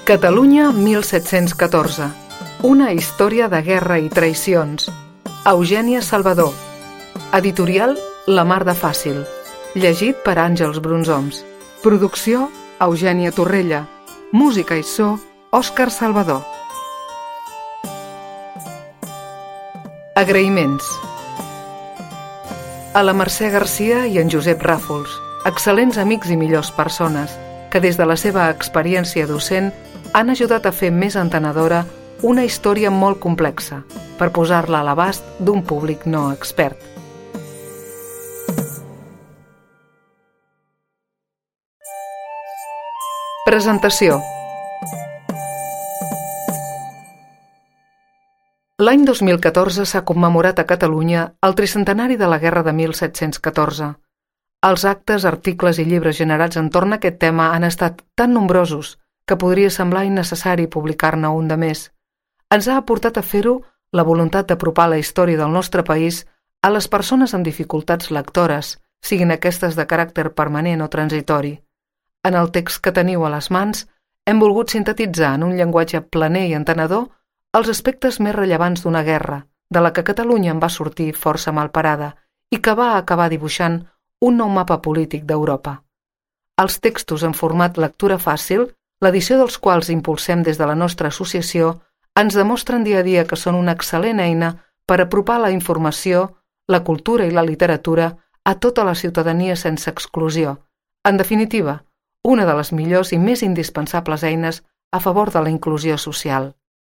Catalunya 1714. Una història de guerra i traïcions. Eugènia Salvador. Editorial La Mar de Fàcil. Llegit per Àngels Brunzoms. Producció Eugènia Torrella. Música i so Òscar Salvador. Agraïments. A la Mercè Garcia i en Josep Ràfols, excel·lents amics i millors persones, que des de la seva experiència docent han ajudat a fer més entenedora una història molt complexa per posar-la a l'abast d'un públic no expert. Presentació. L'any 2014 s'ha commemorat a Catalunya el tricentenari de la Guerra de 1714. Els actes, articles i llibres generats entorn a aquest tema han estat tan nombrosos que podria semblar innecessari publicar-ne un de més. Ens ha aportat a fer-ho la voluntat d'apropar la història del nostre país a les persones amb dificultats lectores, siguin aquestes de caràcter permanent o transitori. En el text que teniu a les mans, hem volgut sintetitzar en un llenguatge planer i entenedor els aspectes més rellevants d'una guerra, de la que Catalunya en va sortir força malparada i que va acabar dibuixant un nou mapa polític d'Europa. Els textos en format lectura fàcil, l'edició dels quals impulsem des de la nostra associació, ens demostren dia a dia que són una excel·lent eina per apropar la informació, la cultura i la literatura a tota la ciutadania sense exclusió. En definitiva, una de les millors i més indispensables eines a favor de la inclusió social.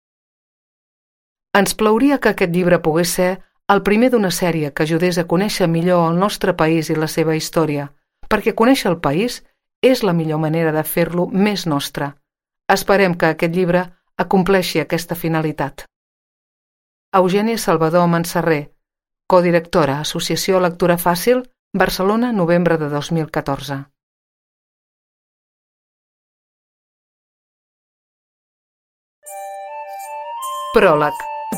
Ens plauria que aquest llibre pogués ser el primer d'una sèrie que ajudés a conèixer millor el nostre país i la seva història, perquè conèixer el país és la millor manera de fer-lo més nostre. Esperem que aquest llibre acompleixi aquesta finalitat. Eugènia Salvador Manserrer, codirectora, Associació Lectura Fàcil, Barcelona, novembre de 2014. Pròleg.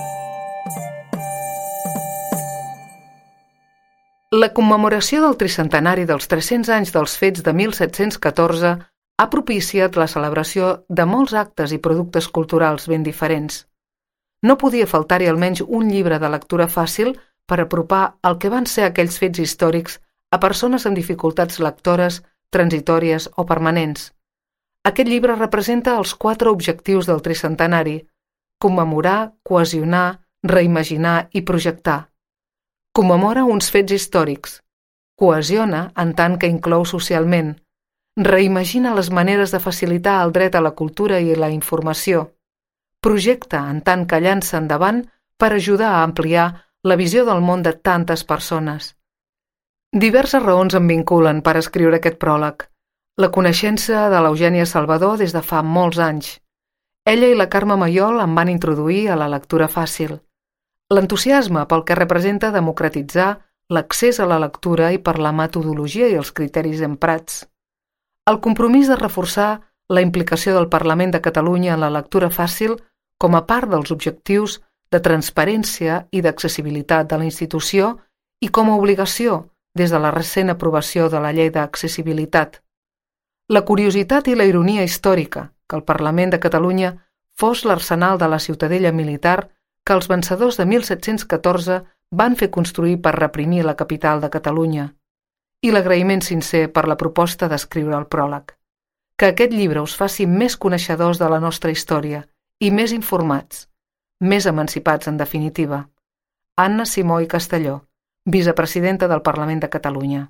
La commemoració del tricentenari dels 300 anys dels fets de 1714 ha propiciat la celebració de molts actes i productes culturals ben diferents. No podia faltar-hi almenys un llibre de lectura fàcil per apropar el que van ser aquells fets històrics a persones amb dificultats lectores, transitòries o permanents. Aquest llibre representa els 4 objectius del tricentenari: commemorar, cohesionar, reimaginar i projectar. Commemora uns fets històrics, cohesiona en tant que inclou socialment, reimagina les maneres de facilitar el dret a la cultura i la informació, projecta en tant que llança endavant per ajudar a ampliar la visió del món de tantes persones. Diverses raons em vinculen per escriure aquest pròleg. La coneixença de l'Eugènia Salvador des de fa molts anys. Ella i la Carme Mayol em van introduir a la lectura fàcil. L'entusiasme pel que representa democratitzar l'accés a la lectura i per la metodologia i els criteris emprats. El compromís de reforçar la implicació del Parlament de Catalunya en la lectura fàcil com a part dels objectius de transparència i d'accessibilitat de la institució i com a obligació des de la recent aprovació de la Llei d'Accessibilitat. La curiositat i la ironia històrica que el Parlament de Catalunya fos l'arsenal de la ciutadella militar que els vencedors de 1714 van fer construir per reprimir la capital de Catalunya, i l'agraïment sincer per la proposta d'escriure el pròleg. Que aquest llibre us faci més coneixedors de la nostra història i més informats, més emancipats en definitiva. Anna Simó i Castelló, vicepresidenta del Parlament de Catalunya.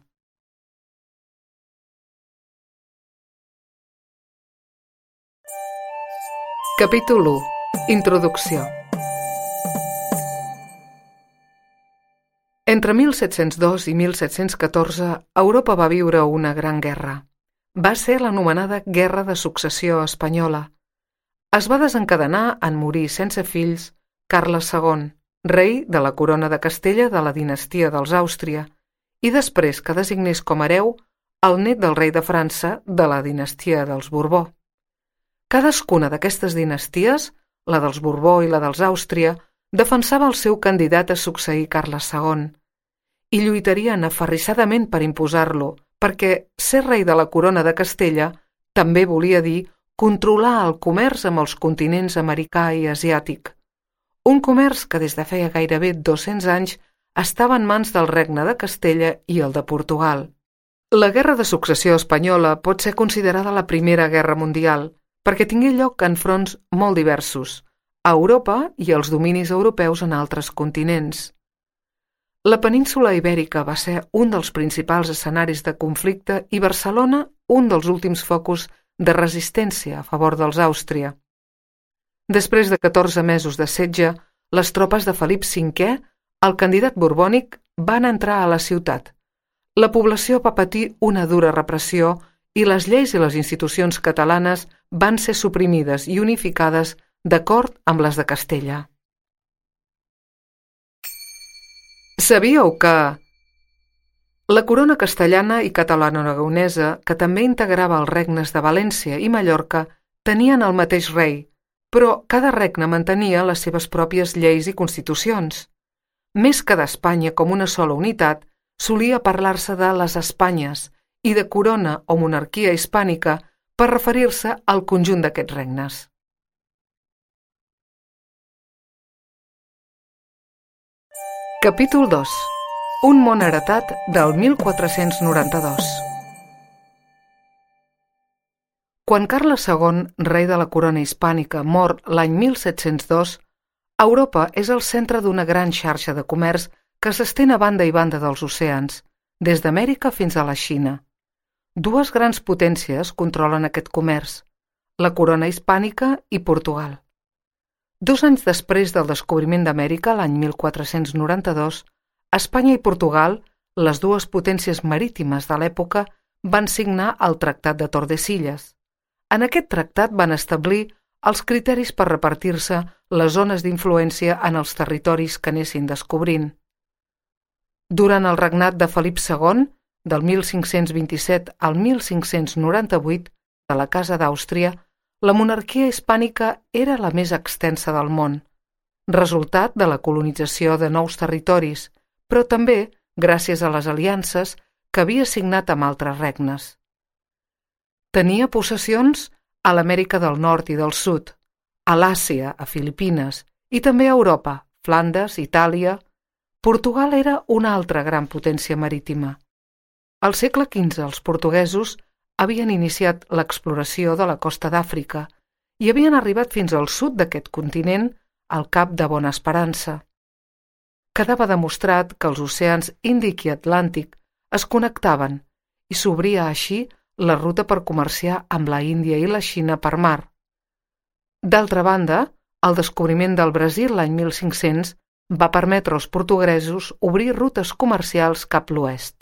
Capítol 1. Introducció. Entre 1702 i 1714, Europa va viure una gran guerra. Va ser l'anomenada Guerra de Successió Espanyola. Es va desencadenar en morir sense fills Carles II, rei de la corona de Castella de la dinastia dels Àustria, i després que designés com a hereu el net del rei de França de la dinastia dels Borbó. Cadascuna d'aquestes dinasties, la dels Borbó i la dels Àustria, defensava el seu candidat a succeir Carles II i lluitarien aferrissadament per imposar-lo, perquè ser rei de la corona de Castella també volia dir controlar el comerç amb els continents americà i asiàtic. Un comerç que des de feia gairebé 200 anys estava en mans del Regne de Castella i el de Portugal. La Guerra de Successió Espanyola pot ser considerada la Primera Guerra Mundial perquè tingué lloc en fronts molt diversos, a Europa i els dominis europeus en altres continents. La península Ibèrica va ser un dels principals escenaris de conflicte i Barcelona un dels últims focus de resistència a favor dels Àustria. Després de 14 mesos de setge, les tropes de Felip V, el candidat borbònic, van entrar a la ciutat. La població va patir una dura repressió i les lleis i les institucions catalanes van ser suprimides i unificades d'acord amb les de Castella. Sabíeu que la corona castellana i catalano-aragonesa, que també integrava els regnes de València i Mallorca, tenien el mateix rei, però cada regne mantenia les seves pròpies lleis i constitucions. Més que d'Espanya com una sola unitat, solia parlar-se de les Espanyes i de corona o monarquia hispànica per referir-se al conjunt d'aquests regnes. Capítol 2. Un món heretat del 1492. Quan Carles II, rei de la corona hispànica, mor l'any 1702, Europa és el centre d'una gran xarxa de comerç que s'estén a banda i banda dels oceans, des d'Amèrica fins a la Xina. Dues grans potències controlen aquest comerç, la corona hispànica i Portugal. 2 anys després del descobriment d'Amèrica, l'any 1492, Espanya i Portugal, les dues potències marítimes de l'època, van signar el Tractat de Tordesillas. En aquest tractat van establir els criteris per repartir-se les zones d'influència en els territoris que anessin descobrint. Durant el regnat de Felip II, del 1527 al 1598, de la Casa d'Àustria, la monarquia hispànica era la més extensa del món, resultat de la colonització de nous territoris, però també gràcies a les aliances que havia signat amb altres regnes. Tenia possessions a l'Amèrica del Nord i del Sud, a l'Àsia, a Filipines, i també a Europa, Flandes, Itàlia. Portugal era una altra gran potència marítima. Al segle XV els portuguesos havien iniciat l'exploració de la costa d'Àfrica i havien arribat fins al sud d'aquest continent, al Cap de Bona Esperança. Quedava demostrat que els oceans Índic i Atlàntic es connectaven i s'obria així la ruta per comerciar amb la Índia i la Xina per mar. D'altra banda, el descobriment del Brasil l'any 1500 va permetre als portuguesos obrir rutes comercials cap l'oest.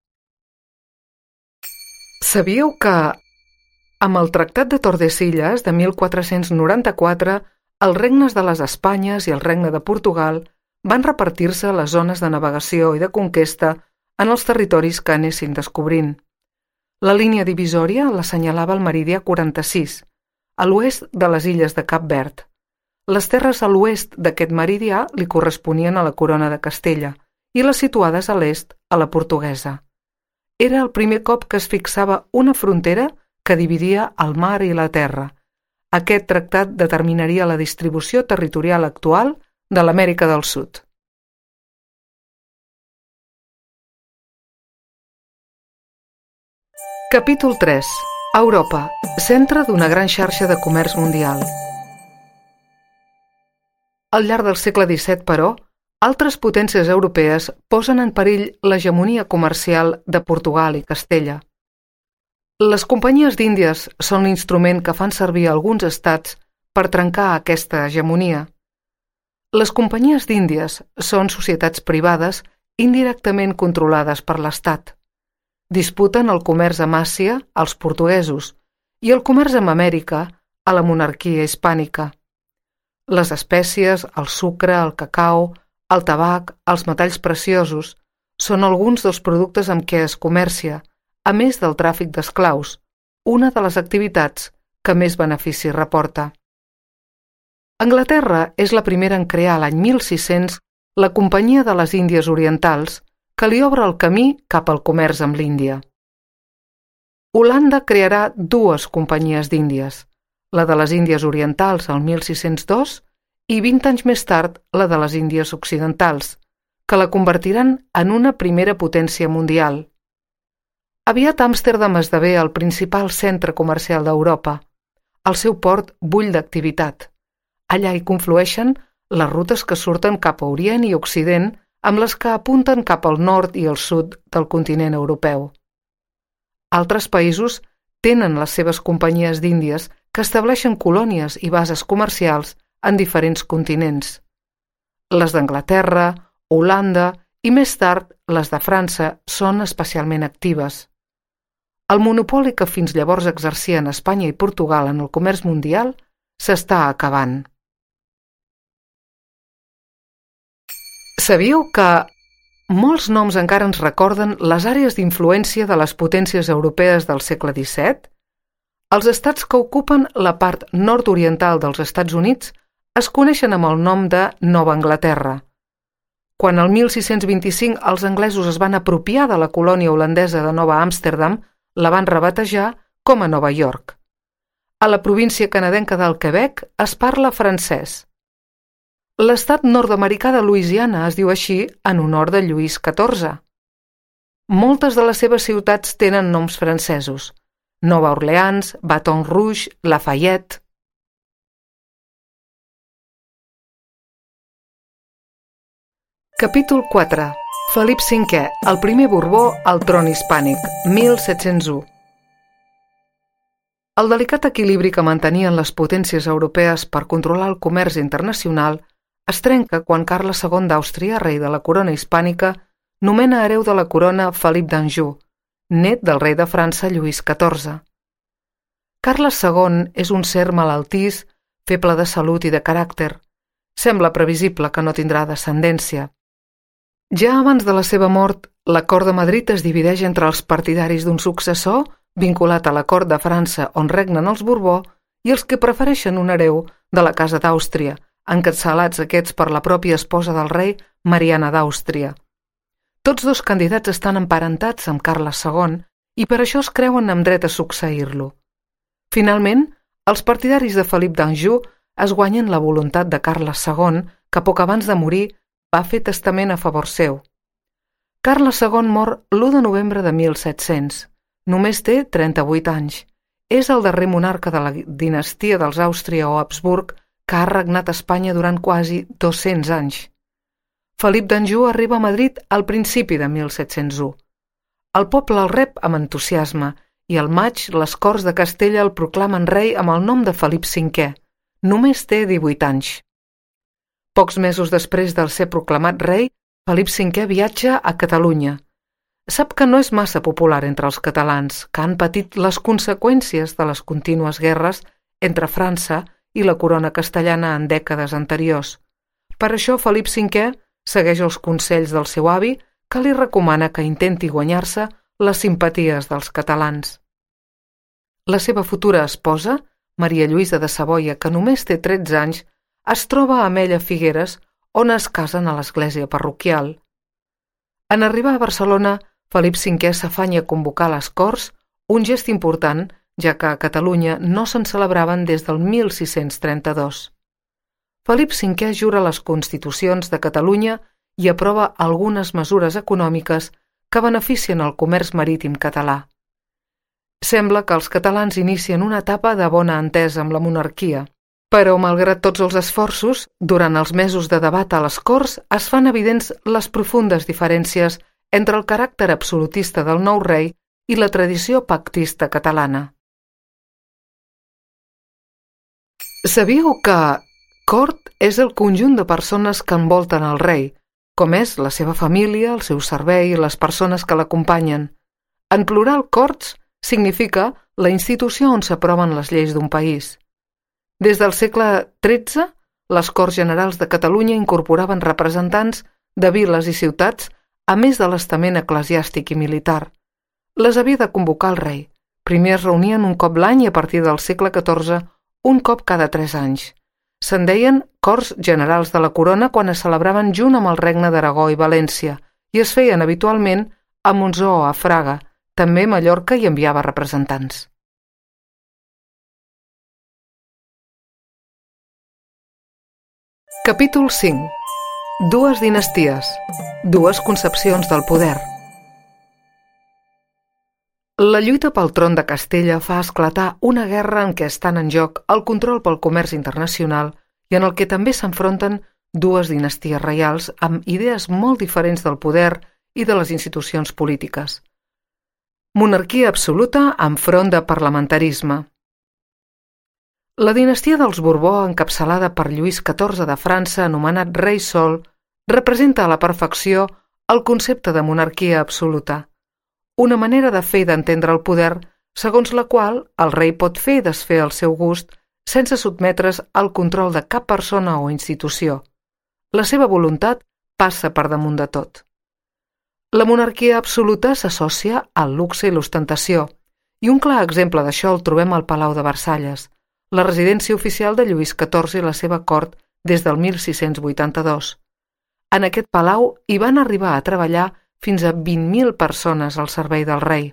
Sabíeu que, amb el Tractat de Tordesillas de 1494, els regnes de les Espanyes i el regne de Portugal van repartir-se les zones de navegació i de conquesta en els territoris que anessin descobrint. La línia divisòria l'assenyalava el meridià 46, a l'oest de les illes de Cap Verd. Les terres a l'oest d'aquest meridià li corresponien a la corona de Castella i les situades a l'est a la portuguesa. Era el primer cop que es fixava una frontera que dividia el mar i la terra. Aquest tractat determinaria la distribució territorial actual de l'Amèrica del Sud. Capítol 3. Europa, centre d'una gran xarxa de comerç mundial. Al llarg del segle XVII, però, altres potències europees posen en perill l'hegemonia comercial de Portugal i Castella. Les companyies d'Índies són l'instrument que fan servir alguns estats per trencar aquesta hegemonia. Les companyies d'Índies són societats privades indirectament controlades per l'Estat. Disputen el comerç amb Àsia als portuguesos i el comerç amb Amèrica a la monarquia hispànica. Les espècies, el sucre, el cacau, el tabac, els metalls preciosos són alguns dels productes amb què es comercia, a més del tràfic d'esclaus, una de les activitats que més benefici reporta. Anglaterra és la primera en crear l'any 1600 la Companyia de les Índies Orientals, que li obre el camí cap al comerç amb l'Índia. Holanda crearà dues companyies d'Índies, la de les Índies Orientals el 1602 i 20 anys més tard la de les Índies Occidentals, que la convertiran en una primera potència mundial. Aviat Amsterdam esdevé el principal centre comercial d'Europa. El seu port bull d'activitat. Allà hi conflueixen les rutes que surten cap a Orient i Occident amb les que apunten cap al nord i al sud del continent europeu. Altres països tenen les seves companyies d'Índies que estableixen colònies i bases comercials en diferents continents. Les d'Anglaterra, Holanda i més tard les de França són especialment actives. El monopoli que fins llavors exercien Espanya i Portugal en el comerç mundial s'està acabant. Sabíeu que molts noms encara ens recorden les àrees d'influència de les potències europees del segle XVII? Els estats que ocupen la part nord-oriental dels Estats Units es coneixen amb el nom de Nova Anglaterra. Quan el 1625 els anglesos es van apropiar de la colònia holandesa de Nova Amsterdam, la van rebatejar com a Nova York. A la província canadenca del Quebec es parla francès. L'estat nord-americà de Louisiana es diu així en honor de Lluís XIV. Moltes de les seves ciutats tenen noms francesos: Nova Orleans, Baton Rouge, Lafayette. Capítol 4. Felip V, el primer Borbó al tron hispànic, 1701. El delicat equilibri que mantenien les potències europees per controlar el comerç internacional es trenca quan Carles II d'Àustria, rei de la corona hispànica, nomena hereu de la corona Felip d'Anjou, net del rei de França Lluís XIV. Carles II és un ser malaltís, feble de salut i de caràcter. Sembla previsible que no tindrà descendència. Ja abans de la seva mort, la cort de Madrid es divideix entre els partidaris d'un successor, vinculat a la cort de França on regnen els Borbó, i els que prefereixen un hereu de la casa d'Àustria, encapçalats aquests per la pròpia esposa del rei, Mariana d'Àustria. Tots dos candidats estan emparentats amb Carles II i per això es creuen amb dret a succeir-lo. Finalment, els partidaris de Felip d'Anjou es guanyen la voluntat de Carles II, que poc abans de morir va fer testament a favor seu. Carles II mor l'1 de novembre de 1700. Només té 38 anys. És el darrer monarca de la dinastia dels Àustria o Habsburg que ha regnat a Espanya durant quasi 200 anys. Felip d'Anjou arriba a Madrid al principi de 1701. El poble el rep amb entusiasme i al maig les Corts de Castella el proclamen rei amb el nom de Felip V. Només té 18 anys. Pocs mesos després de ser proclamat rei, Felip V viatja a Catalunya. Sap que no és massa popular entre els catalans, que han patit les conseqüències de les contínues guerres entre França i la corona castellana en dècades anteriors. Per això Felip V segueix els consells del seu avi, que li recomana que intenti guanyar-se les simpaties dels catalans. La seva futura esposa, Maria Lluïsa de Savoia, que només té 13 anys, es troba amb ella a Figueres, on es casen a l'església parroquial. En arribar a Barcelona, Felip V s'afanya a convocar les Corts, un gest important, ja que a Catalunya no se'n celebraven des del 1632. Felip V jura les constitucions de Catalunya i aprova algunes mesures econòmiques que beneficien el comerç marítim català. Sembla que els catalans inicien una etapa de bona entesa amb la monarquia, però, malgrat tots els esforços, durant els mesos de debat a les Corts es fan evidents les profundes diferències entre el caràcter absolutista del nou rei i la tradició pactista catalana. Sabíeu que cort és el conjunt de persones que envolten el rei, com és la seva família, el seu servei i les persones que l'acompanyen. En plural, corts significa la institució on s'aproven les lleis d'un país. Des del segle XIII, les Corts Generals de Catalunya incorporaven representants de viles i ciutats, a més de l'estament eclesiàstic i militar. Les havia de convocar el rei. Primer es reunien un cop l'any i a partir del segle XIV un cop cada 3 anys. Se'n deien Corts Generals de la Corona quan es celebraven junt amb el Regne d'Aragó i València i es feien habitualment a Monzó o a Fraga. També Mallorca hi enviava representants. Capítol 5. Dues dinasties. Dues concepcions del poder. La lluita pel tron de Castella fa esclatar una guerra en què estan en joc el control pel comerç internacional i en el que també s'enfronten dues dinasties reials amb idees molt diferents del poder i de les institucions polítiques. Monarquia absoluta enfront de parlamentarisme. La dinastia dels Borbó, encapçalada per Lluís XIV de França, anomenat rei sol, representa a la perfecció el concepte de monarquia absoluta, una manera de fer i d'entendre el poder segons la qual el rei pot fer i desfer al seu gust sense sotmetre's al control de cap persona o institució. La seva voluntat passa per damunt de tot. La monarquia absoluta s'associa al luxe i l'ostentació, i un clar exemple d'això el trobem al Palau de Versalles, la residència oficial de Lluís XIV i la seva cort des del 1682. En aquest palau hi van arribar a treballar fins a 20.000 persones al servei del rei.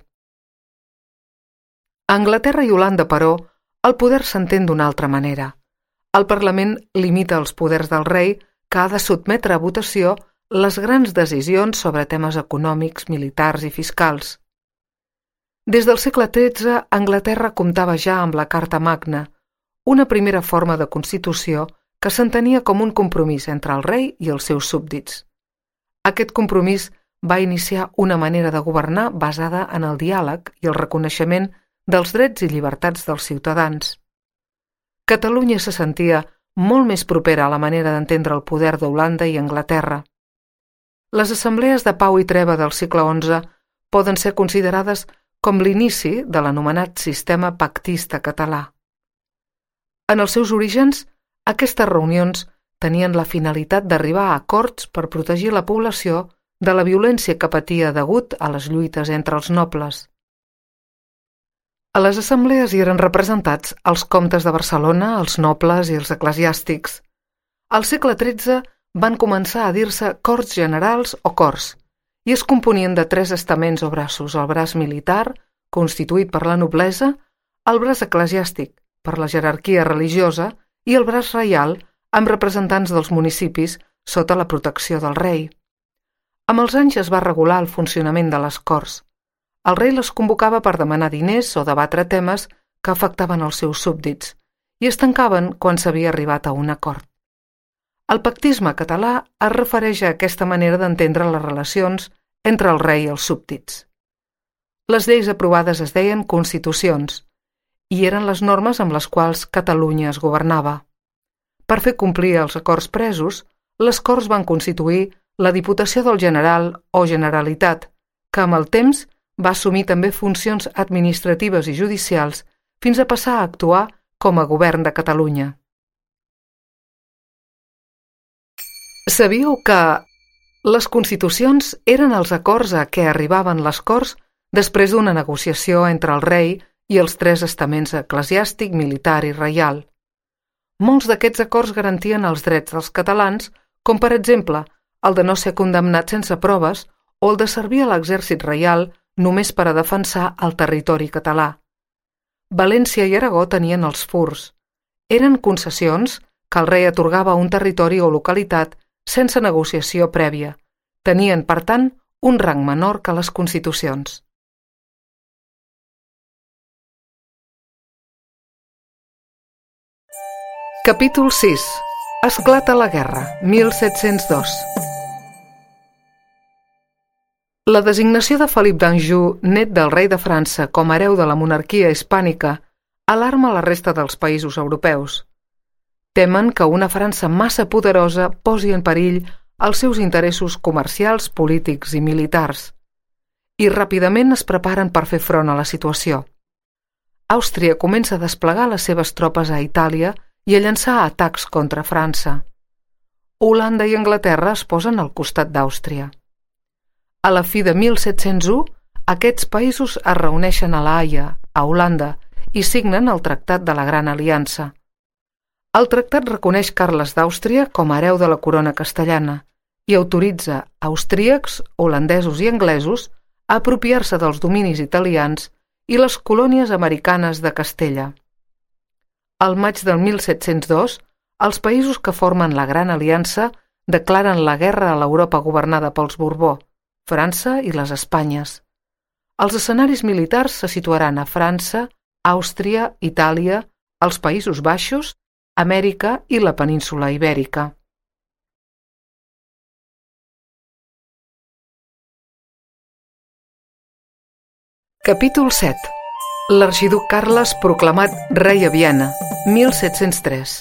A Anglaterra i Holanda, però, el poder s'entén d'una altra manera. El Parlament limita els poders del rei, que ha de sotmetre a votació les grans decisions sobre temes econòmics, militars i fiscals. Des del segle XIII, Anglaterra comptava ja amb la Carta Magna, una primera forma de constitució que s'entenia com un compromís entre el rei i els seus súbdits. Aquest compromís va iniciar una manera de governar basada en el diàleg i el reconeixement dels drets i llibertats dels ciutadans. Catalunya se sentia molt més propera a la manera d'entendre el poder d'Holanda i Anglaterra. Les assemblees de pau i treva del segle XI poden ser considerades com l'inici de l'anomenat sistema pactista català. En els seus orígens, aquestes reunions tenien la finalitat d'arribar a acords per protegir la població de la violència que patia degut a les lluites entre els nobles. A les assemblees hi eren representats els comtes de Barcelona, els nobles i els eclesiàstics. Al segle XIII van començar a dir-se corts generals o cors, i es componien de 3 estaments o braços: el braç militar, constituït per la noblesa, el braç eclesiàstic, per la jerarquia religiosa, i el braç reial, amb representants dels municipis sota la protecció del rei. Amb els anys es va regular el funcionament de les corts. El rei les convocava per demanar diners o debatre temes que afectaven els seus súbdits i es tancaven quan s'havia arribat a un acord. El pactisme català es refereix a aquesta manera d'entendre les relacions entre el rei i els súbdits. Les lleis aprovades es deien constitucions i eren les normes amb les quals Catalunya es governava. Per fer complir els acords presos, les Corts van constituir la Diputació del General o Generalitat, que amb el temps va assumir també funcions administratives i judicials fins a passar a actuar com a govern de Catalunya. Sabíeu que les constitucions eren els acords a què arribaven les Corts després d'una negociació entre el rei i els 3 estaments eclesiàstic, militar i reial. Molts d'aquests acords garantien els drets dels catalans, com per exemple el de no ser condemnat sense proves o el de servir a l'exèrcit reial només per a defensar el territori català. València i Aragó tenien els furs. Eren concessions que el rei atorgava a un territori o localitat sense negociació prèvia. Tenien, per tant, un rang menor que les constitucions. Capítol 6. Esclata la guerra, 1702. La designació de Felip d'Anjou, net del rei de França, com a hereu de la monarquia hispànica, alarma la resta dels països europeus. Temen que una França massa poderosa posi en perill els seus interessos comercials, polítics i militars, i ràpidament es preparen per fer front a la situació. Àustria comença a desplegar les seves tropes a Itàlia i a llançar atacs contra França. Holanda i Anglaterra es posen al costat d'Àustria. A la fi de 1701, aquests països es reuneixen a La Haia, a Holanda, i signen el Tractat de la Gran Aliança. El tractat reconeix Carles d'Àustria com a hereu de la corona castellana i autoritza austríacs, holandesos i anglesos a apropiar-se dels dominis italians i les colònies americanes de Castella. Al maig del 1702, els països que formen la Gran Aliança declaren la guerra a l'Europa governada pels Borbó, França i les Espanyes. Els escenaris militars se situaran a França, Àustria, Itàlia, els Països Baixos, Amèrica i la península Ibèrica. Capítol 7. L'arxiduc Carles proclamat rei a Viena, 1703.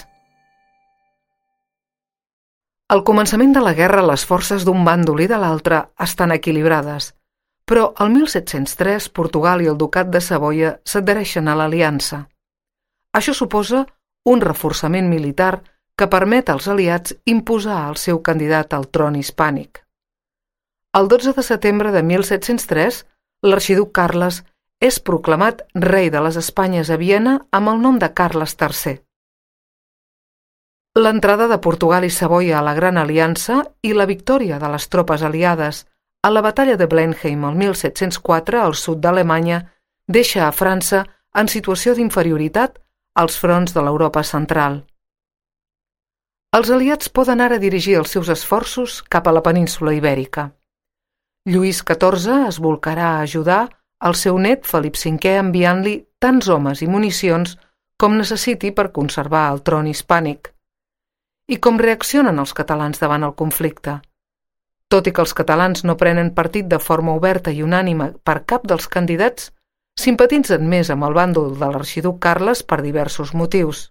Al començament de la guerra, les forces d'un bàndol i de l'altre estan equilibrades, però el 1703 Portugal i el Ducat de Savoia s'adhereixen a l'aliança. Això suposa un reforçament militar que permet als aliats imposar el seu candidat al tron hispànic. El 12 de setembre de 1703, l'arxiduc Carles és proclamat rei de les Espanyes a Viena amb el nom de Carles III. L'entrada de Portugal i Savoia a la Gran Aliança i la victòria de les tropes aliades a la batalla de Blenheim el 1704 al sud d'Alemanya deixa a França en situació d'inferioritat als fronts de l'Europa central. Els aliats poden ara dirigir els seus esforços cap a la península Ibèrica. Lluís XIV es volcarà a ajudar el seu net Felip V enviant-li tants homes i municions com necessiti per conservar el tron hispànic. I com reaccionen els catalans davant el conflicte? Tot i que els catalans no prenen partit de forma oberta i unànime per cap dels candidats, simpatitzen més amb el bàndol de l'arxiduc Carles per diversos motius.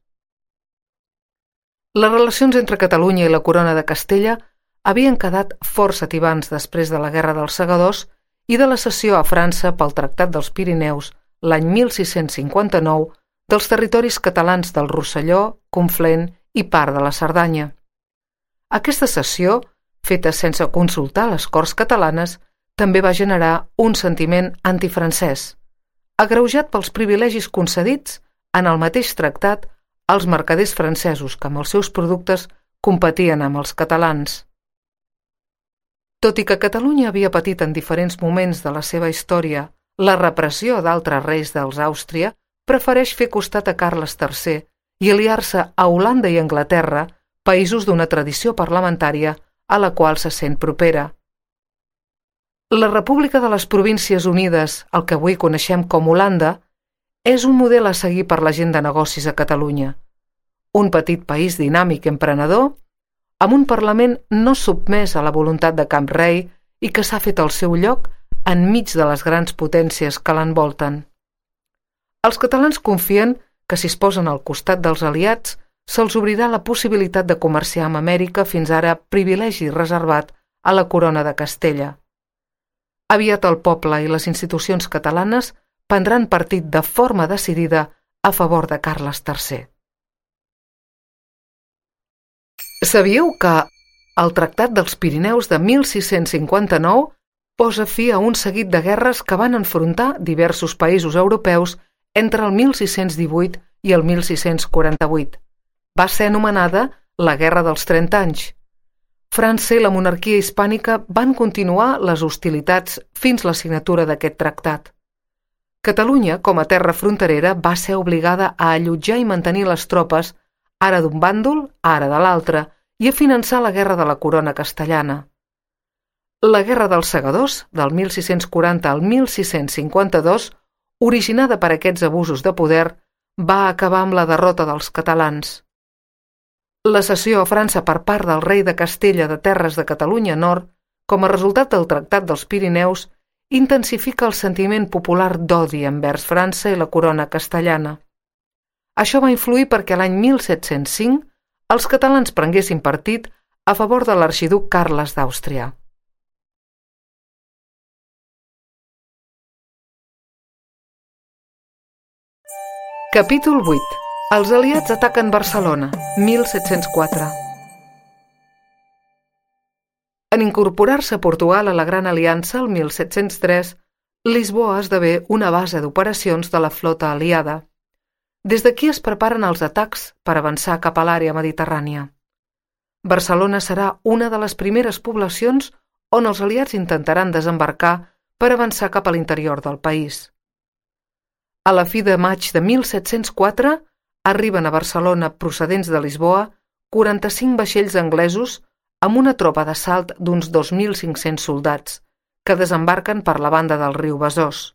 Les relacions entre Catalunya i la Corona de Castella havien quedat força tibants després de la Guerra dels Segadors i de la cessió a França pel Tractat dels Pirineus l'any 1659 dels territoris catalans del Rosselló, Conflent i part de la Cerdanya. Aquesta cessió, feta sense consultar les Corts catalanes, també va generar un sentiment antifrancès, agreujat pels privilegis concedits en el mateix tractat als mercaders francesos que amb els seus productes competien amb els catalans. Tot i que Catalunya havia patit en diferents moments de la seva història la repressió d'altres reis dels Àustria, prefereix fer costat a Carles III i aliar-se a Holanda i Anglaterra, països d'una tradició parlamentària a la qual se sent propera. La República de les Províncies Unides, el que avui coneixem com Holanda, és un model a seguir per la gent de negocis a Catalunya. Un petit país dinàmic i emprenedor, amb un Parlament no sotmès a la voluntat de cap rei i que s'ha fet el seu lloc enmig de les grans potències que l'envolten. Els catalans confien que si es posen al costat dels aliats, se'ls obrirà la possibilitat de comerciar amb Amèrica, fins ara privilegi reservat a la Corona de Castella. Aviat el poble i les institucions catalanes prendran partit de forma decidida a favor de Carles III. Sabíeu que el Tractat dels Pirineus de 1659 posa fi a un seguit de guerres que van enfrontar diversos països europeus entre el 1618 i el 1648. Va ser anomenada la Guerra dels 30 anys. França i la monarquia hispànica van continuar les hostilitats fins la signatura d'aquest tractat. Catalunya, com a terra fronterera, va ser obligada a allotjar i mantenir les tropes, ara d'un bàndol, ara de l'altre, i a finançar la guerra de la corona castellana. La Guerra dels Segadors, del 1640 al 1652, originada per aquests abusos de poder, va acabar amb la derrota dels catalans. La cessió a França per part del rei de Castella de terres de Catalunya Nord, com a resultat del Tractat dels Pirineus, intensifica el sentiment popular d'odi envers França i la corona castellana. Això va influir perquè l'any 1705 els catalans prenguessin partit a favor de l'arxiduc Carles d'Àustria. Capítol 8. Els aliats ataquen Barcelona, 1704. En incorporar-se Portugal a la Gran Aliança el 1703, Lisboa esdevé una base d'operacions de la flota aliada. Des d'aquí es preparen els atacs per avançar cap a l'àrea mediterrània. Barcelona serà una de les primeres poblacions on els aliats intentaran desembarcar per avançar cap a l'interior del país. A la fi de maig de 1704 arriben a Barcelona procedents de Lisboa 45 vaixells anglesos amb una tropa d'assalt d'uns 2.500 soldats, que desembarquen per la banda del riu Besòs.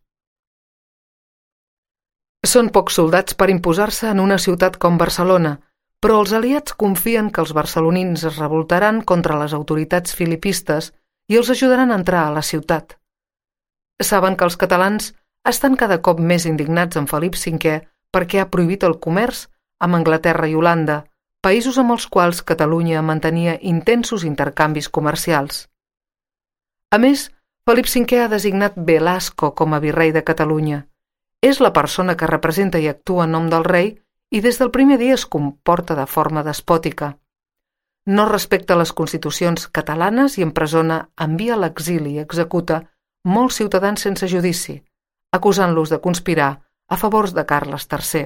Són pocs soldats per imposar-se en una ciutat com Barcelona, però els aliats confien que els barcelonins es revoltaran contra les autoritats filipistes i els ajudaran a entrar a la ciutat. Saben que els catalans estan cada cop més indignats amb Felip V perquè ha prohibit el comerç amb Anglaterra i Holanda, països amb els quals Catalunya mantenia intensos intercanvis comercials. A més, Felip V ha designat Velasco com a virrei de Catalunya. És la persona que representa i actua en nom del rei i des del primer dia es comporta de forma despòtica. No respecta les constitucions catalanes i empresona, envia a l'exili i executa molts ciutadans sense judici, acusant-los de conspirar a favor de Carles III.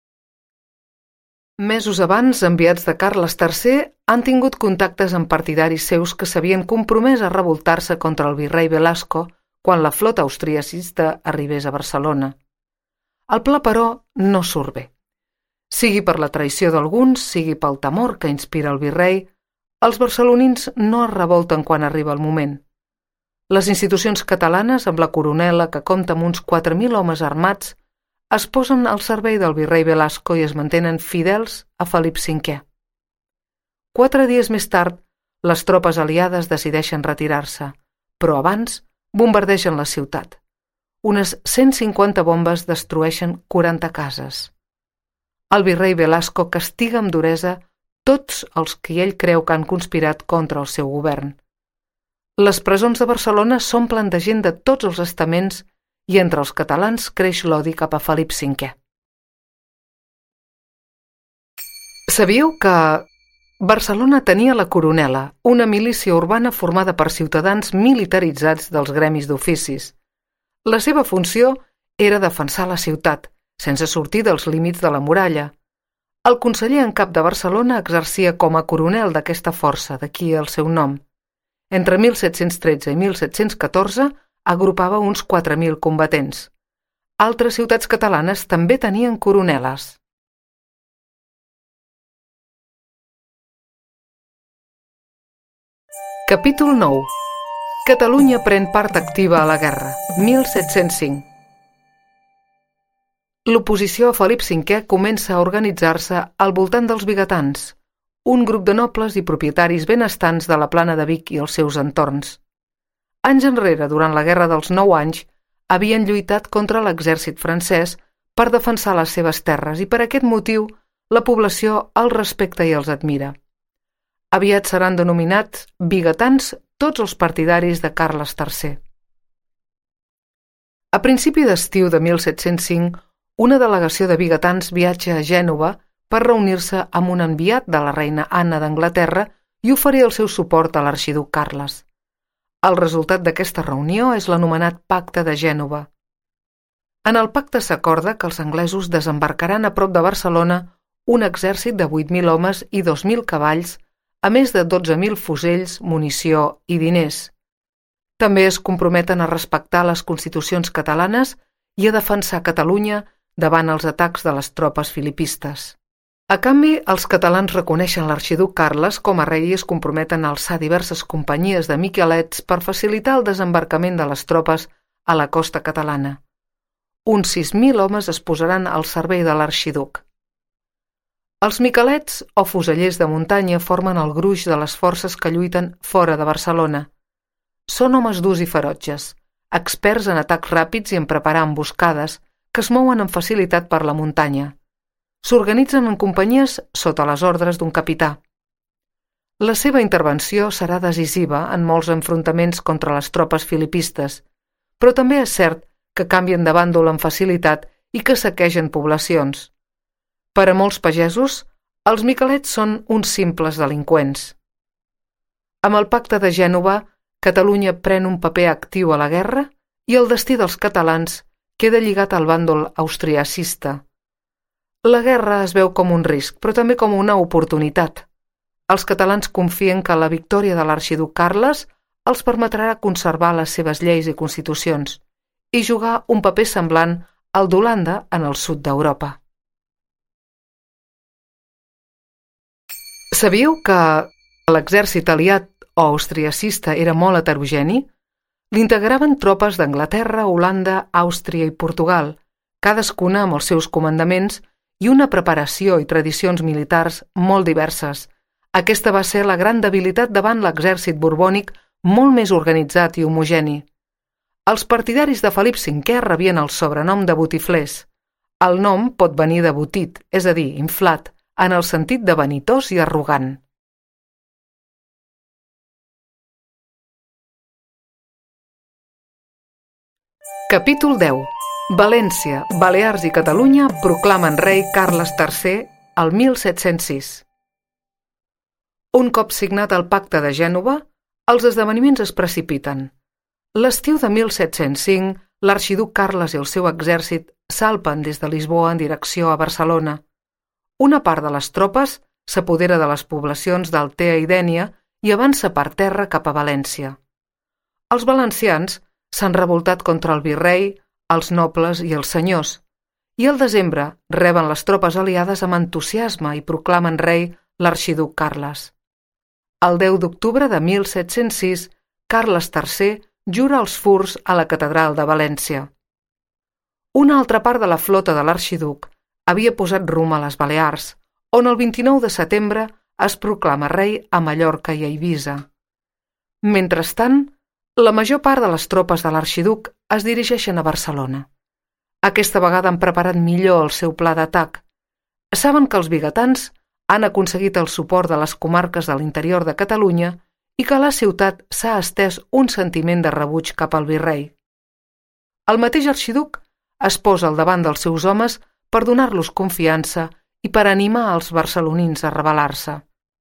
Mesos abans, enviats de Carles III han tingut contactes amb partidaris seus que s'havien compromès a revoltar-se contra el virrei Velasco quan la flota austriacista arribés a Barcelona. El pla, però, no surt bé. Sigui per la traïció d'alguns, sigui pel temor que inspira el virrei, els barcelonins no es revolten quan arriba el moment. Les institucions catalanes, amb la coronela que compta amb uns 4.000 homes armats, es posen al servei del virrei Velasco i es mantenen fidels a Felip V. 4 dies més tard, les tropes aliades decideixen retirar-se, però abans bombardegen la ciutat. Unes 150 bombes destrueixen 40 cases. El virrei Velasco castiga amb duresa tots els que ell creu que han conspirat contra el seu govern. Les presons de Barcelona s'omplen de gent de tots els estaments i entre els catalans creix l'odi cap a Felip V. Sabíeu que Barcelona tenia la Coronela, una milícia urbana formada per ciutadans militaritzats dels gremis d'oficis. La seva funció era defensar la ciutat, sense sortir dels límits de la muralla. El conseller en cap de Barcelona exercia com a coronel d'aquesta força, d'aquí el seu nom. Entre 1713 i 1714 agrupava uns 4.000 combatents. Altres ciutats catalanes també tenien coroneles. Capítol 9. Catalunya pren part activa a la guerra, 1705. L'oposició a Felip V comença a organitzar-se al voltant dels vigatans, un grup de nobles i propietaris benestants de la plana de Vic i els seus entorns. Anys enrere, durant la Guerra dels 9 anys, havien lluitat contra l'exèrcit francès per defensar les seves terres i per aquest motiu la població els respecta i els admira. Aviat seran denominats vigatans tots els partidaris de Carles III. A principi d'estiu de 1705, una delegació de vigatans viatja a Gènova per reunir-se amb un enviat de la reina Anna d'Anglaterra i oferir el seu suport a l'arxiduc Carles. El resultat d'aquesta reunió és l'anomenat Pacte de Gènova. En el pacte s'acorda que els anglesos desembarcaran a prop de Barcelona un exèrcit de 8.000 homes i 2.000 cavalls, a més de 12.000 fusells, munició i diners. També es comprometen a respectar les constitucions catalanes i a defensar Catalunya davant els atacs de les tropes filipistes. A canvi, els catalans reconeixen l'arxiduc Carles com a rei i es comprometen a alçar diverses companyies de miquelets per facilitar el desembarcament de les tropes a la costa catalana. Uns 6.000 homes es posaran al servei de l'arxiduc. Els miquelets o fusellers de muntanya formen el gruix de les forces que lluiten fora de Barcelona. Són homes durs i ferotges, experts en atacs ràpids i en preparar emboscades, que es mouen amb facilitat per la muntanya. S'organitzen en companyies sota les ordres d'un capità. La seva intervenció serà decisiva en molts enfrontaments contra les tropes filipistes, però també és cert que canvien de bàndol amb facilitat i que saquegen poblacions. Per a molts pagesos, els miquelets són uns simples delinqüents. Amb el Pacte de Gènova, Catalunya pren un paper actiu a la guerra i el destí dels catalans queda lligat al bàndol austriacista. La guerra es veu com un risc, però també com una oportunitat. Els catalans confien que la victòria de l'arxiduc Carles els permetrà conservar les seves lleis i constitucions i jugar un paper semblant al d'Holanda en el sud d'Europa. Sabíeu que l'exèrcit aliat o austriacista era molt heterogeni? L'integraven tropes d'Anglaterra, Holanda, Àustria i Portugal, cadascuna amb els seus comandaments i una preparació i tradicions militars molt diverses. Aquesta va ser la gran debilitat davant l'exèrcit borbònic molt més organitzat i homogeni. Els partidaris de Felip V rebien el sobrenom de botiflers. El nom pot venir de botit, és a dir, inflat, en el sentit de vanitós i arrogant. Capítol 10. València, Balears i Catalunya proclamen rei Carles III el 1706. Un cop signat el Pacte de Gènova, els esdeveniments es precipiten. L'estiu de 1705, l'arxiduc Carles i el seu exèrcit salpen des de Lisboa en direcció a Barcelona. Una part de les tropes s'apodera de les poblacions d'Altea i Dénia i avança per terra cap a València. Els valencians s'han revoltat contra el virrei, els nobles i els senyors, i al desembre reben les tropes aliades amb entusiasme i proclamen rei l'arxiduc Carles. El 10 d'octubre de 1706, Carles III jura els furs a la catedral de València. Una altra part de la flota de l'arxiduc havia posat rumb a les Balears, on el 29 de setembre es proclama rei a Mallorca i a Eivissa. Mentrestant, la major part de les tropes de l'arxiduc es dirigeixen a Barcelona. Aquesta vegada han preparat millor el seu pla d'atac. Saben que els vigatans han aconseguit el suport de les comarques de l'interior de Catalunya i que a la ciutat s'ha estès un sentiment de rebuig cap al virrei. El mateix arxiduc es posa al davant dels seus homes per donar-los confiança i per animar els barcelonins a rebel·lar-se.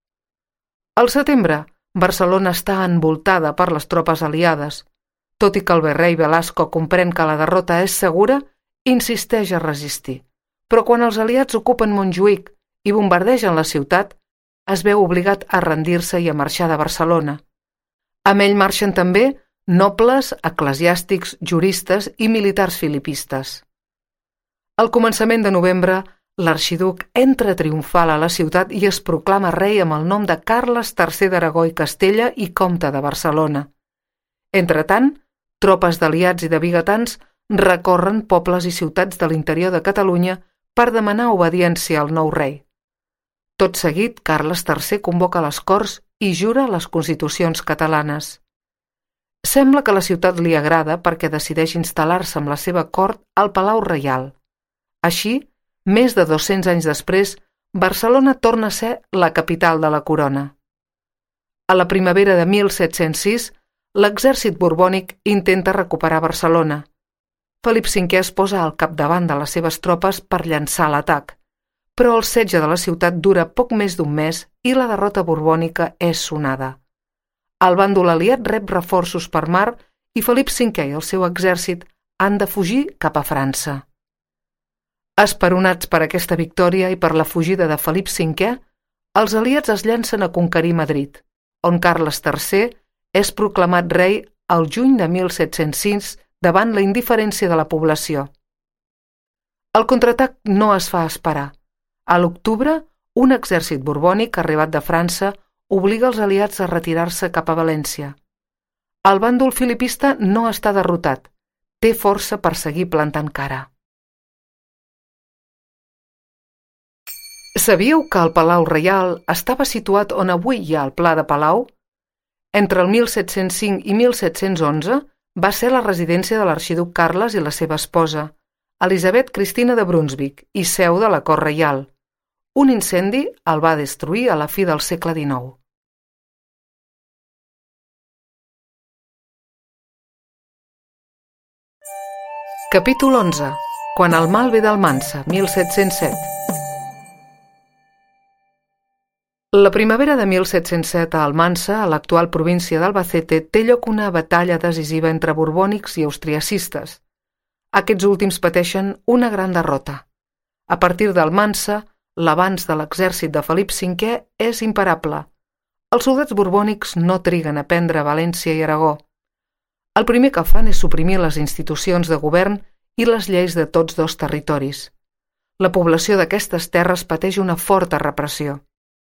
Al setembre, Barcelona està envoltada per les tropes aliades. Tot i que el virrei Velasco comprèn que la derrota és segura, insisteix a resistir. Però quan els aliats ocupen Montjuïc i bombardegen la ciutat, es veu obligat a rendir-se i a marxar de Barcelona. Amb ell marxen també nobles, eclesiàstics, juristes i militars filipistes. Al començament de novembre, l'arxiduc entra triomfal a la ciutat i es proclama rei amb el nom de Carles III d'Aragó i Castella i comte de Barcelona. Entretant, tropes d'aliats i de vigatans recorren pobles i ciutats de l'interior de Catalunya per demanar obediència al nou rei. Tot seguit, Carles III convoca les Corts i jura les constitucions catalanes. Sembla que la ciutat li agrada perquè decideix instal·lar-se amb la seva cort al Palau Reial. Així, més de 200 anys després, Barcelona torna a ser la capital de la corona. A la primavera de 1706, l'exèrcit borbònic intenta recuperar Barcelona. Felip V es posa al capdavant de les seves tropes per llançar l'atac, però el setge de la ciutat dura poc més d'un mes i la derrota borbònica és sonada. El bàndol aliat rep reforços per mar i Felip V i el seu exèrcit han de fugir cap a França. Esperonats per aquesta victòria i per la fugida de Felip V, els aliats es llancen a conquerir Madrid, on Carles III és proclamat rei el juny de 1706 davant la indiferència de la població. El contraatac no es fa esperar. A l'octubre, un exèrcit borbònic arribat de França obliga els aliats a retirar-se cap a València. El bàndol filipista no està derrotat, té força per seguir plantant cara. Sabíeu que el Palau Reial estava situat on avui hi ha el Pla de Palau? Entre el 1705 i 1711 va ser la residència de l'arxiduc Carles i la seva esposa, Elisabet Cristina de Brunsvic, i seu de la cort reial. Un incendi el va destruir a la fi del segle XIX. Capítol 11. Quan el mal ve d'Almansa, 1707. La primavera de 1707 a Almansa, a l'actual província d'Albacete, té lloc una batalla decisiva entre borbònics i austriacistes. Aquests últims pateixen una gran derrota. A partir d'Almansa, l'avanç de l'exèrcit de Felip V és imparable. Els soldats borbònics no triguen a prendre València i Aragó. El primer que fan és suprimir les institucions de govern i les lleis de tots dos territoris. La població d'aquestes terres pateix una forta repressió.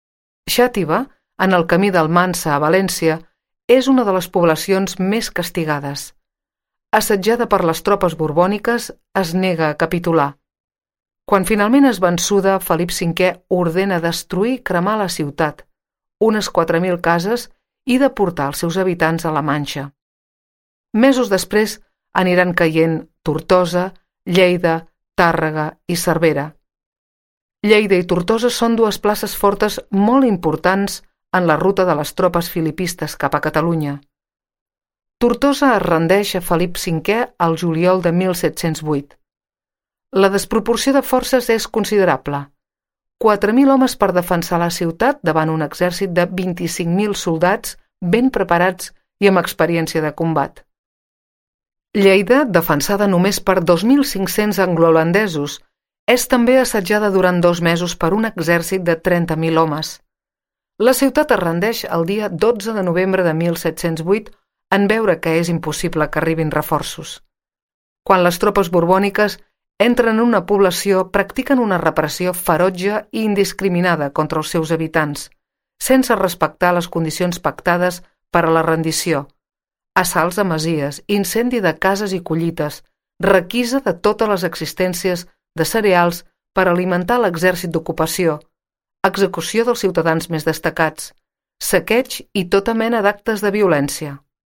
Xàtiva, en el camí d'Almansa a València, és una de les poblacions més castigades. Assetjada per les tropes borbòniques, es nega a capitular. Quan finalment és vençuda, Felip V ordena destruir i cremar la ciutat, unes 4.000 cases, i deportar els seus habitants a la Manxa. Mesos després aniran caient Tortosa, Lleida, Tàrrega i Cervera. Lleida i Tortosa són dues places fortes molt importants en la ruta de les tropes filipistes cap a Catalunya. Tortosa es rendeix a Felip V al juliol de 1708. La desproporció de forces és considerable. 4.000 homes per defensar la ciutat davant un exèrcit de 25.000 soldats ben preparats i amb experiència de combat. Lleida, defensada només per 2.500 anglo-holandesos, és també assetjada durant 2 mesos per un exèrcit de 30.000 homes. La ciutat es rendeix el dia 12 de novembre de 1708 en veure que és impossible que arribin reforços. Quan les tropes borbòniques entren en una població, practiquen una repressió ferotge i indiscriminada contra els seus habitants, sense respectar les condicions pactades per a la rendició. Assalts a masies, incendi de cases i collites, requisa de totes les existències de cereals per alimentar l'exèrcit d'ocupació, execució dels ciutadans més destacats, saqueig i tota mena d'actes de violència.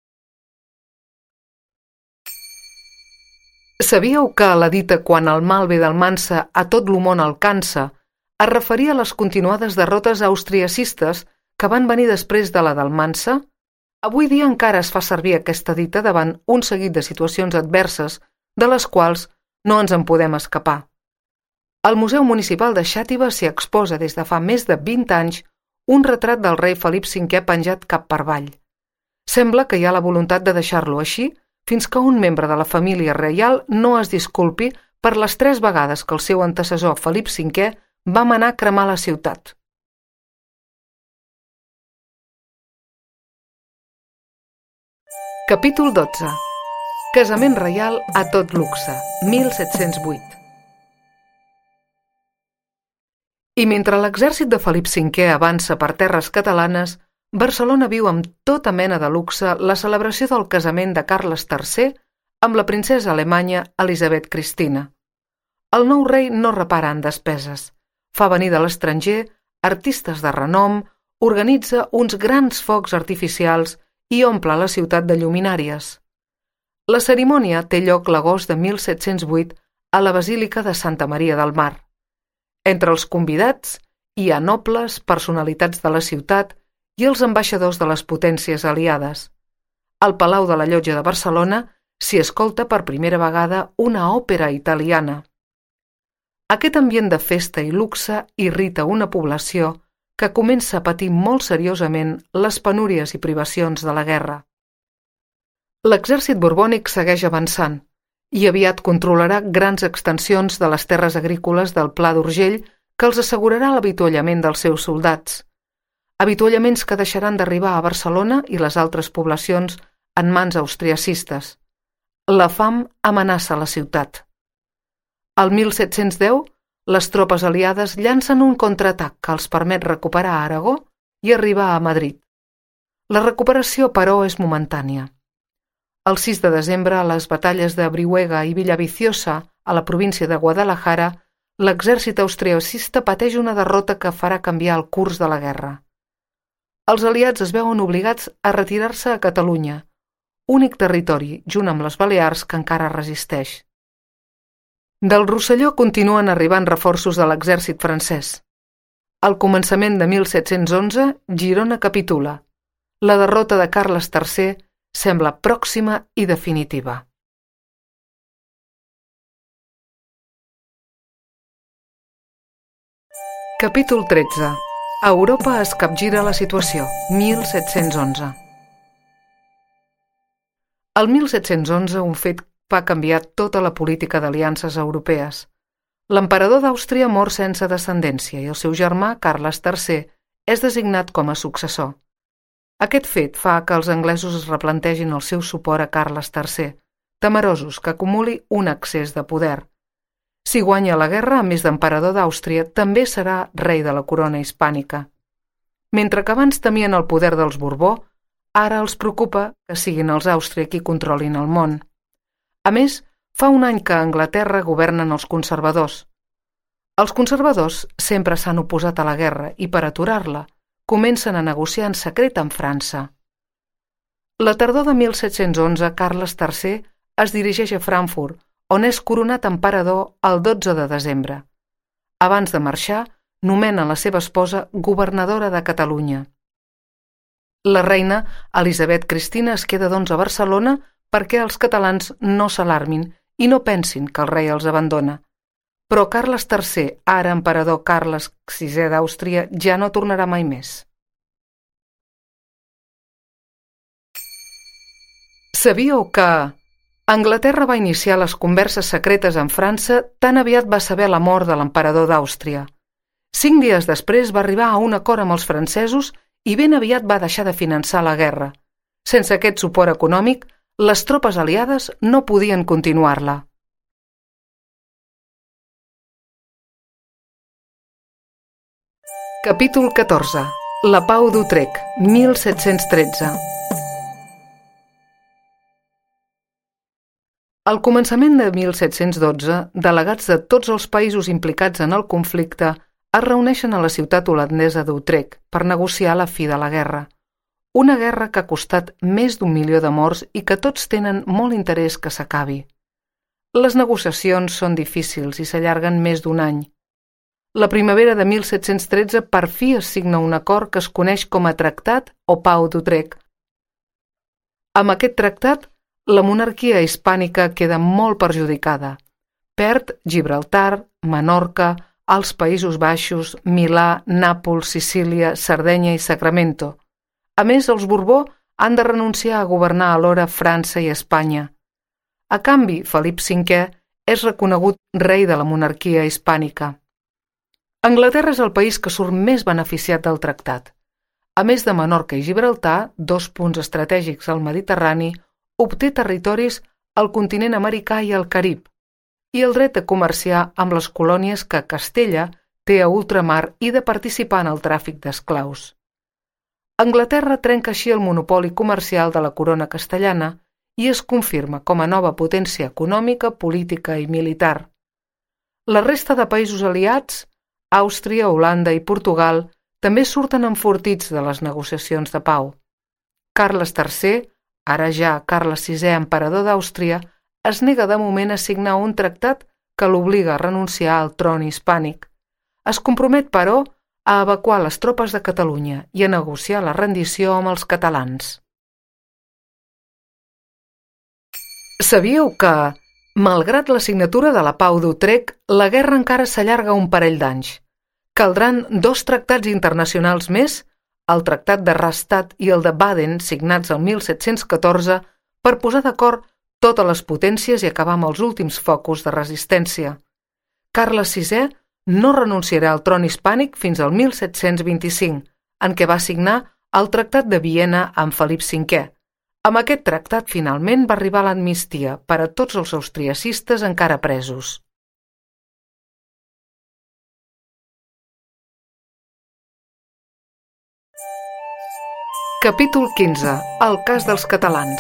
Sabíeu que la dita «quan el mal ve d'Almansa a tot lo món alcança» es referia a les continuades derrotes austriacistes que van venir després de la d'Almansa? Avui dia encara es fa servir aquesta dita davant un seguit de situacions adverses de les quals no ens en podem escapar. Al Museu Municipal de Xàtiva s'hi exposa des de fa més de 20 anys un retrat del rei Felip V penjat cap per avall. Sembla que hi ha la voluntat de deixar-lo així fins que un membre de la família reial no es disculpi per les 3 vegades que el seu antecessor Felip V va manar cremar la ciutat. Capítol 12. Casament reial a tot luxe, 1708. I mentre l'exèrcit de Felip V avança per terres catalanes, Barcelona viu amb tota mena de luxe la celebració del casament de Carles III amb la princesa alemanya Elisabet Cristina. El nou rei no repara en despeses. Fa venir de l'estranger artistes de renom, organitza uns grans focs artificials i omple la ciutat de lluminàries. La cerimònia té lloc l'agost de 1708 a la Basílica de Santa Maria del Mar. Entre els convidats hi ha nobles, personalitats de la ciutat i els ambaixadors de les potències aliades. Al Palau de la Llotja de Barcelona s'hi escolta per primera vegada una òpera italiana. Aquest ambient de festa i luxe irrita una població que comença a patir molt seriosament les penúries i privacions de la guerra. L'exèrcit borbònic segueix avançant i aviat controlarà grans extensions de les terres agrícoles del Pla d'Urgell que els assegurarà l'avituallament dels seus soldats. Avituallaments que deixaran d'arribar a Barcelona i les altres poblacions en mans austriacistes. La fam amenaça la ciutat. Al 1710, les tropes aliades llancen un contraatac que els permet recuperar Aragó i arribar a Madrid. La recuperació, però, és momentània. El 6 de desembre, a les batalles de Brihuega i Villaviciosa, a la província de Guadalajara, l'exèrcit austriacista pateix una derrota que farà canviar el curs de la guerra. Els aliats es veuen obligats a retirar-se a Catalunya, únic territori, junt amb les Balears, que encara resisteix. Del Rosselló continuen arribant reforços de l'exèrcit francès. Al començament de 1711, Girona capitula. La derrota de Carles III sembla pròxima i definitiva. Capítol 13. A Europa es capgira la situació, 1711. El 1711, un fet va canviar tota la política d'aliances europees. L'emperador d'Àustria mor sense descendència i el seu germà, Carles III, és designat com a successor. Aquest fet fa que els anglesos es replantegin el seu suport a Carles III, temerosos que acumuli un excés de poder. Si guanya la guerra, a més d'emperador d'Àustria, també serà rei de la corona hispànica. Mentre que abans temien el poder dels Borbó, ara els preocupa que siguin els Àustria qui controlin el món. A més, fa un any que a Anglaterra governen els conservadors. Els conservadors sempre s'han oposat a la guerra i, per aturar-la, comencen a negociar en secret amb França. La tardor de 1711, Carles III es dirigeix a Frankfurt, on és coronat emperador el 12 de desembre. Abans de marxar, nomena la seva esposa governadora de Catalunya. La reina Elisabet Cristina es queda doncs a Barcelona perquè els catalans no s'alarmin i no pensin que el rei els abandona. Però Carles III, ara emperador Carles VI d'Àustria, ja no tornarà mai més. Sabíeu que Anglaterra va iniciar les converses secretes amb França tan aviat va saber la mort de l'emperador d'Àustria. 5 dies després va arribar a un acord amb els francesos i ben aviat va deixar de finançar la guerra. Sense aquest suport econòmic, les tropes aliades no podien continuar-la. Capítol 14. La Pau d'Utrecht, 1713. Al començament de 1712, delegats de tots els països implicats en el conflicte es reuneixen a la ciutat holandesa d'Utrecht per negociar la fi de la guerra. Una guerra que ha costat més d'1 milió de morts i que tots tenen molt interès que s'acabi. Les negociacions són difícils i s'allarguen més d'1 any. La primavera de 1713 per fi es signa un acord que es coneix com a Tractat o Pau d'Utrecht. Amb aquest tractat, la monarquia hispànica queda molt perjudicada. Perd Gibraltar, Menorca, els Països Baixos, Milà, Nàpols, Sicília, Sardenya i Sacramento. A més, els Borbó han de renunciar a governar alhora França i Espanya. A canvi, Felip V és reconegut rei de la monarquia hispànica. Anglaterra és el país que surt més beneficiat del tractat. A més de Menorca i Gibraltar, 2 punts estratègics al Mediterrani, obté territoris al continent americà i al Carib, i el dret de comerciar amb les colònies que Castella té a ultramar i de participar en el tràfic d'esclaus. Anglaterra trenca així el monopoli comercial de la corona castellana i es confirma com a nova potència econòmica, política i militar. La resta de països aliats, Àustria, Holanda i Portugal, també surten enfortits de les negociacions de pau. Carles III, ara ja Carles VI emperador d'Àustria, es nega de moment a signar un tractat que l'obliga a renunciar al tron hispànic. Es compromet, però, a evacuar les tropes de Catalunya i a negociar la rendició amb els catalans. Sabíeu que, malgrat la signatura de la Pau d'Utrecht, la guerra encara s'allarga un parell d'anys. Caldran 2 tractats internacionals més, el Tractat de Rastatt i el de Baden, signats el 1714, per posar d'acord totes les potències i acabar amb els últims focus de resistència. Carles VI no renunciarà al tron hispànic fins al 1725, en què va signar el Tractat de Viena amb Felip V. Amb aquest tractat finalment va arribar l'amnistia per a tots els austriacistes encara presos. Capítol 15. El cas dels catalans.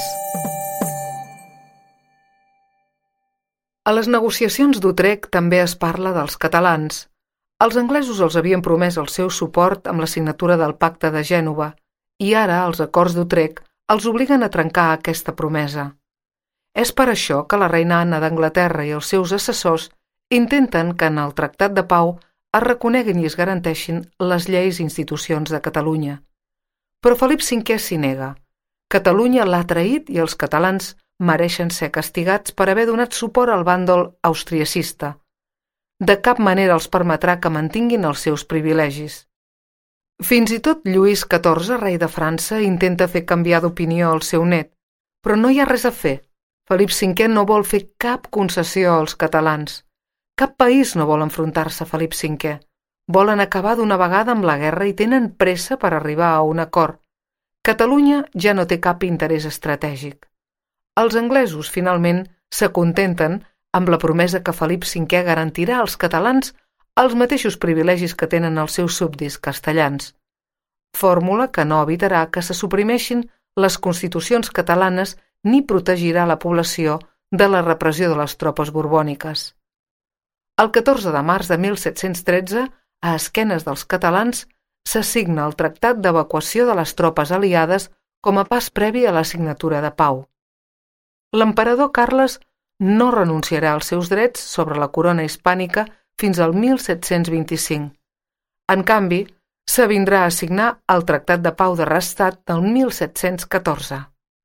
A les negociacions d'Utrecht també es parla dels catalans. Els anglesos els havien promès el seu suport amb la signatura del Pacte de Gènova i ara els acords d'Utrecht els obliguen a trencar aquesta promesa. És per això que la reina Anna d'Anglaterra i els seus assessors intenten que en el Tractat de Pau es reconeguin i es garanteixin les lleis i institucions de Catalunya. Però Felip V s'hi nega. Catalunya l'ha traït i els catalans mereixen ser castigats per haver donat suport al bàndol austriacista. De cap manera els permetrà que mantinguin els seus privilegis. Fins i tot Lluís XIV, rei de França, intenta fer canviar d'opinió al seu net, però no hi ha res a fer. Felip V no vol fer cap concessió als catalans. Cap país no vol enfrontar-se a Felip V. Volen acabar d'una vegada amb la guerra i tenen pressa per arribar a un acord. Catalunya ja no té cap interès estratègic. Els anglesos, finalment, s'acontenten amb la promesa que Felip V garantirà als catalans els mateixos privilegis que tenen els seus súbdits castellans. fórmula que no evitarà que se suprimeixin les constitucions catalanes ni protegirà la població de la repressió de les tropes borbòniques. El 14 de març de 1713, a esquenes dels catalans, s'assigna el Tractat d'Evacuació de les tropes aliades com a pas previ a la signatura de pau. L'emperador Carles no renunciarà als seus drets sobre la corona hispànica fins al 1725. En canvi, s'avindrà a signar el Tractat de Pau de Rastatt del 1714.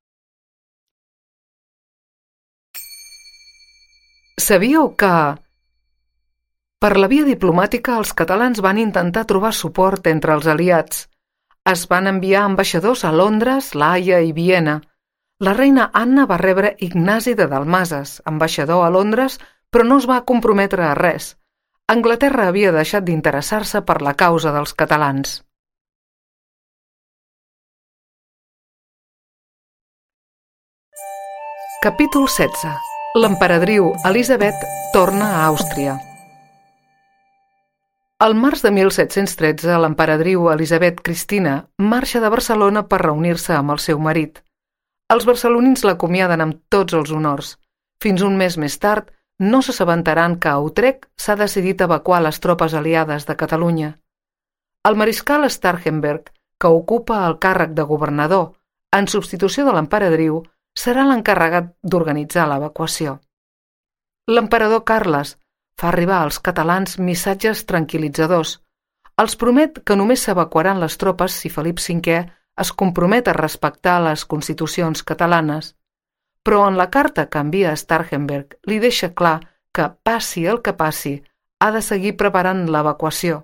Sabíeu que, per la via diplomàtica, els catalans van intentar trobar suport entre els aliats. Es van enviar ambaixadors a Londres, La Haia i Viena. La reina Anna va rebre Ignasi de Dalmases, ambaixador a Londres, però no es va comprometre a res. Anglaterra havia deixat d'interessar-se per la causa dels catalans. Capítol 16. L'emperadriu Elisabet torna a Àustria. Al març de 1713, l'emperadriu Elisabet Cristina marxa de Barcelona per reunir-se amb el seu marit. Els barcelonins l'acomiaden amb tots els honors. Fins un mes més tard, no s'assabentaran que a Utrecht s'ha decidit evacuar les tropes aliades de Catalunya. El mariscal Starhemberg, que ocupa el càrrec de governador en substitució de l'emperadriu, serà l'encarregat d'organitzar l'evacuació. L'emperador Carles fa arribar als catalans missatges tranquil·litzadors. Els promet que només s'evacuaran les tropes si Felip V es compromet a respectar les constitucions catalanes, però en la carta que envia Starhemberg li deixa clar que, passi el que passi, ha de seguir preparant l'evacuació.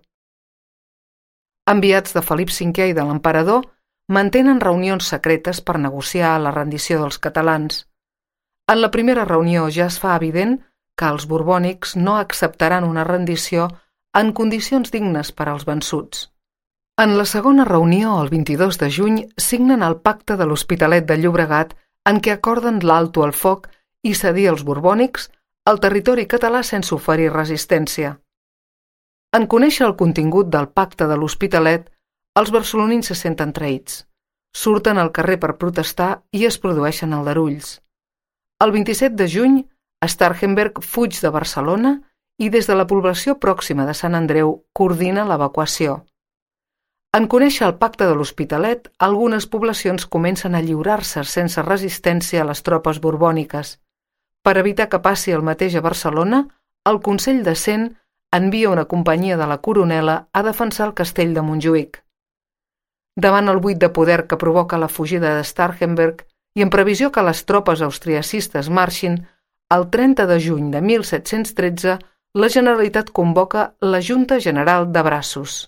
Enviats de Felip V i de l'emperador mantenen reunions secretes per negociar la rendició dels catalans. En la primera reunió ja es fa evident que els borbònics no acceptaran una rendició en condicions dignes per als vençuts. En la segona reunió, el 22 de juny, signen el Pacte de l'Hospitalet de Llobregat en què acorden l'alto al foc i cedir als borbònics el territori català sense oferir resistència. En conèixer el contingut del Pacte de l'Hospitalet, els barcelonins se senten traïts. Surten al carrer per protestar i es produeixen aldarulls. El 27 de juny, Starhemberg fuig de Barcelona i des de la població pròxima de Sant Andreu coordina l'evacuació. En conèixer el Pacte de l'Hospitalet, algunes poblacions comencen a lliurar-se sense resistència a les tropes borbòniques. Per evitar que passi el mateix a Barcelona, el Consell de Cent envia una companyia de la Coronela a defensar el castell de Montjuïc. Davant el buit de poder que provoca la fugida de Starhemberg i en previsió que les tropes austriacistes marxin, el 30 de juny de 1713 la Generalitat convoca la Junta General de Braços.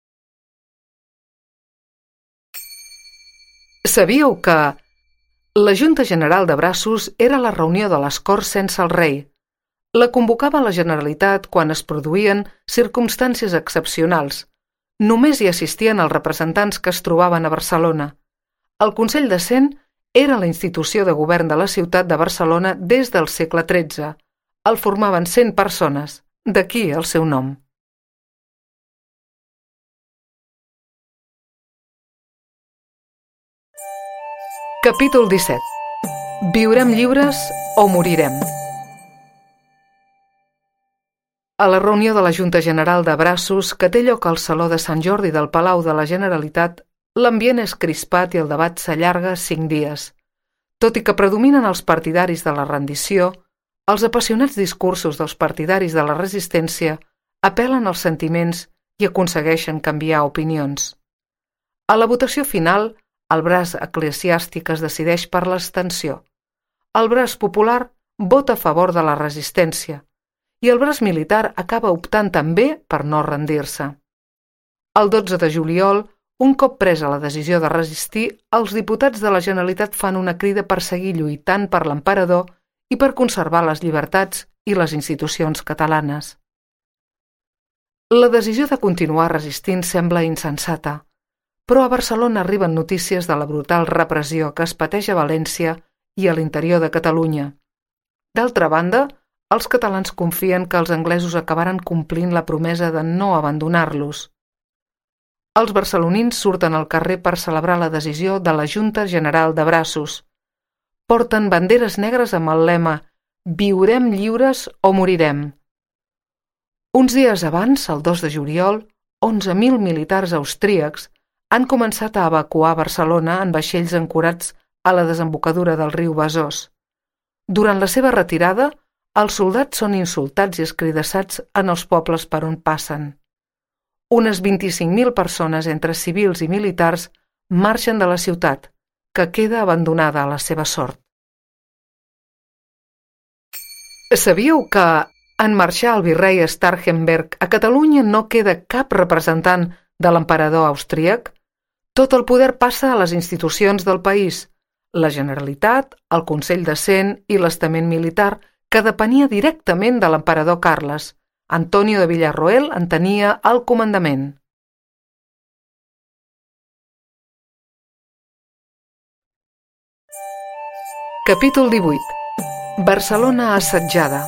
Sabíeu que la Junta General de Braços era la reunió de les Corts sense el rei. La convocava la Generalitat quan es produïen circumstàncies excepcionals. Només hi assistien els representants que es trobaven a Barcelona. El Consell de Cent era la institució de govern de la ciutat de Barcelona des del segle XIII. El formaven 100 persones, d'aquí el seu nom. Capítol 17. Viurem lliures o morirem? A la reunió de la Junta General de Braços, que té lloc al Saló de Sant Jordi del Palau de la Generalitat, l'ambient és crispat i el debat s'allarga 5 dies. Tot i que predominen els partidaris de la rendició, els apassionats discursos dels partidaris de la resistència apel·len als sentiments i aconsegueixen canviar opinions. A la votació final, el braç eclesiàstic es decideix per l'abstenció. El braç popular vota a favor de la resistència i el braç militar acaba optant també per no rendir-se. El 12 de juliol, un cop presa la decisió de resistir, els diputats de la Generalitat fan una crida per seguir lluitant per l'emperador i per conservar les llibertats i les institucions catalanes. La decisió de continuar resistint sembla insensata, però a Barcelona arriben notícies de la brutal repressió que es pateix a València i a l'interior de Catalunya. D'altra banda, els catalans confien que els anglesos acabaran complint la promesa de no abandonar-los. Els barcelonins surten al carrer per celebrar la decisió de la Junta General de Braços. Porten banderes negres amb el lema «Viurem lliures o morirem». Uns dies abans, el 2 de juliol, 11.000 militars austríacs han començat a evacuar Barcelona en vaixells ancorats a la desembocadura del riu Besòs. Durant la seva retirada, els soldats són insultats i escridassats en els pobles per on passen. Unes 25.000 persones entre civils i militars marxen de la ciutat, que queda abandonada a la seva sort. Sabíeu que, en marxar el virrei Starhemberg, a Catalunya no queda cap representant de l'emperador austríac? Tot el poder passa a les institucions del país, la Generalitat, el Consell de Cent i l'estament militar, que depenia directament de l'emperador Carles. Antonio de Villarroel en tenia el comandament. Capítol 18. Barcelona assetjada.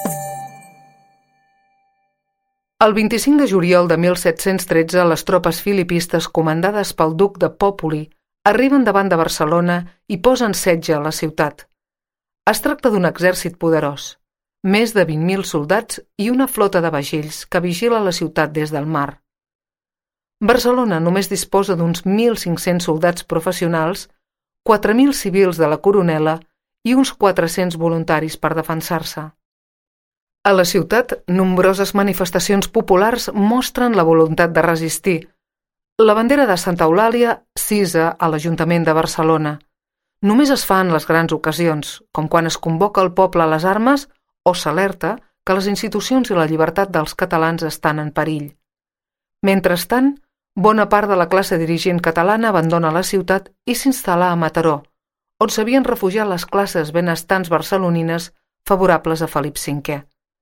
El 25 de juliol de 1713, les tropes filipistes comandades pel duc de Popoli arriben davant de Barcelona i posen setge a la ciutat. Es tracta d'un exèrcit poderós, més de 20.000 soldats i una flota de vaixells que vigila la ciutat des del mar. Barcelona només disposa d'uns 1.500 soldats professionals, 4.000 civils de la coronela i uns 400 voluntaris per defensar-se. A la ciutat, nombroses manifestacions populars mostren la voluntat de resistir. La bandera de Santa Eulàlia s'hissa a l'Ajuntament de Barcelona. Només es fa en les grans ocasions, com quan es convoca el poble a les armes o s'alerta que les institucions i la llibertat dels catalans estan en perill. Mentrestant, bona part de la classe dirigent catalana abandona la ciutat i s'instal·la a Mataró, on s'havien refugiat les classes benestants barcelonines favorables a Felip V.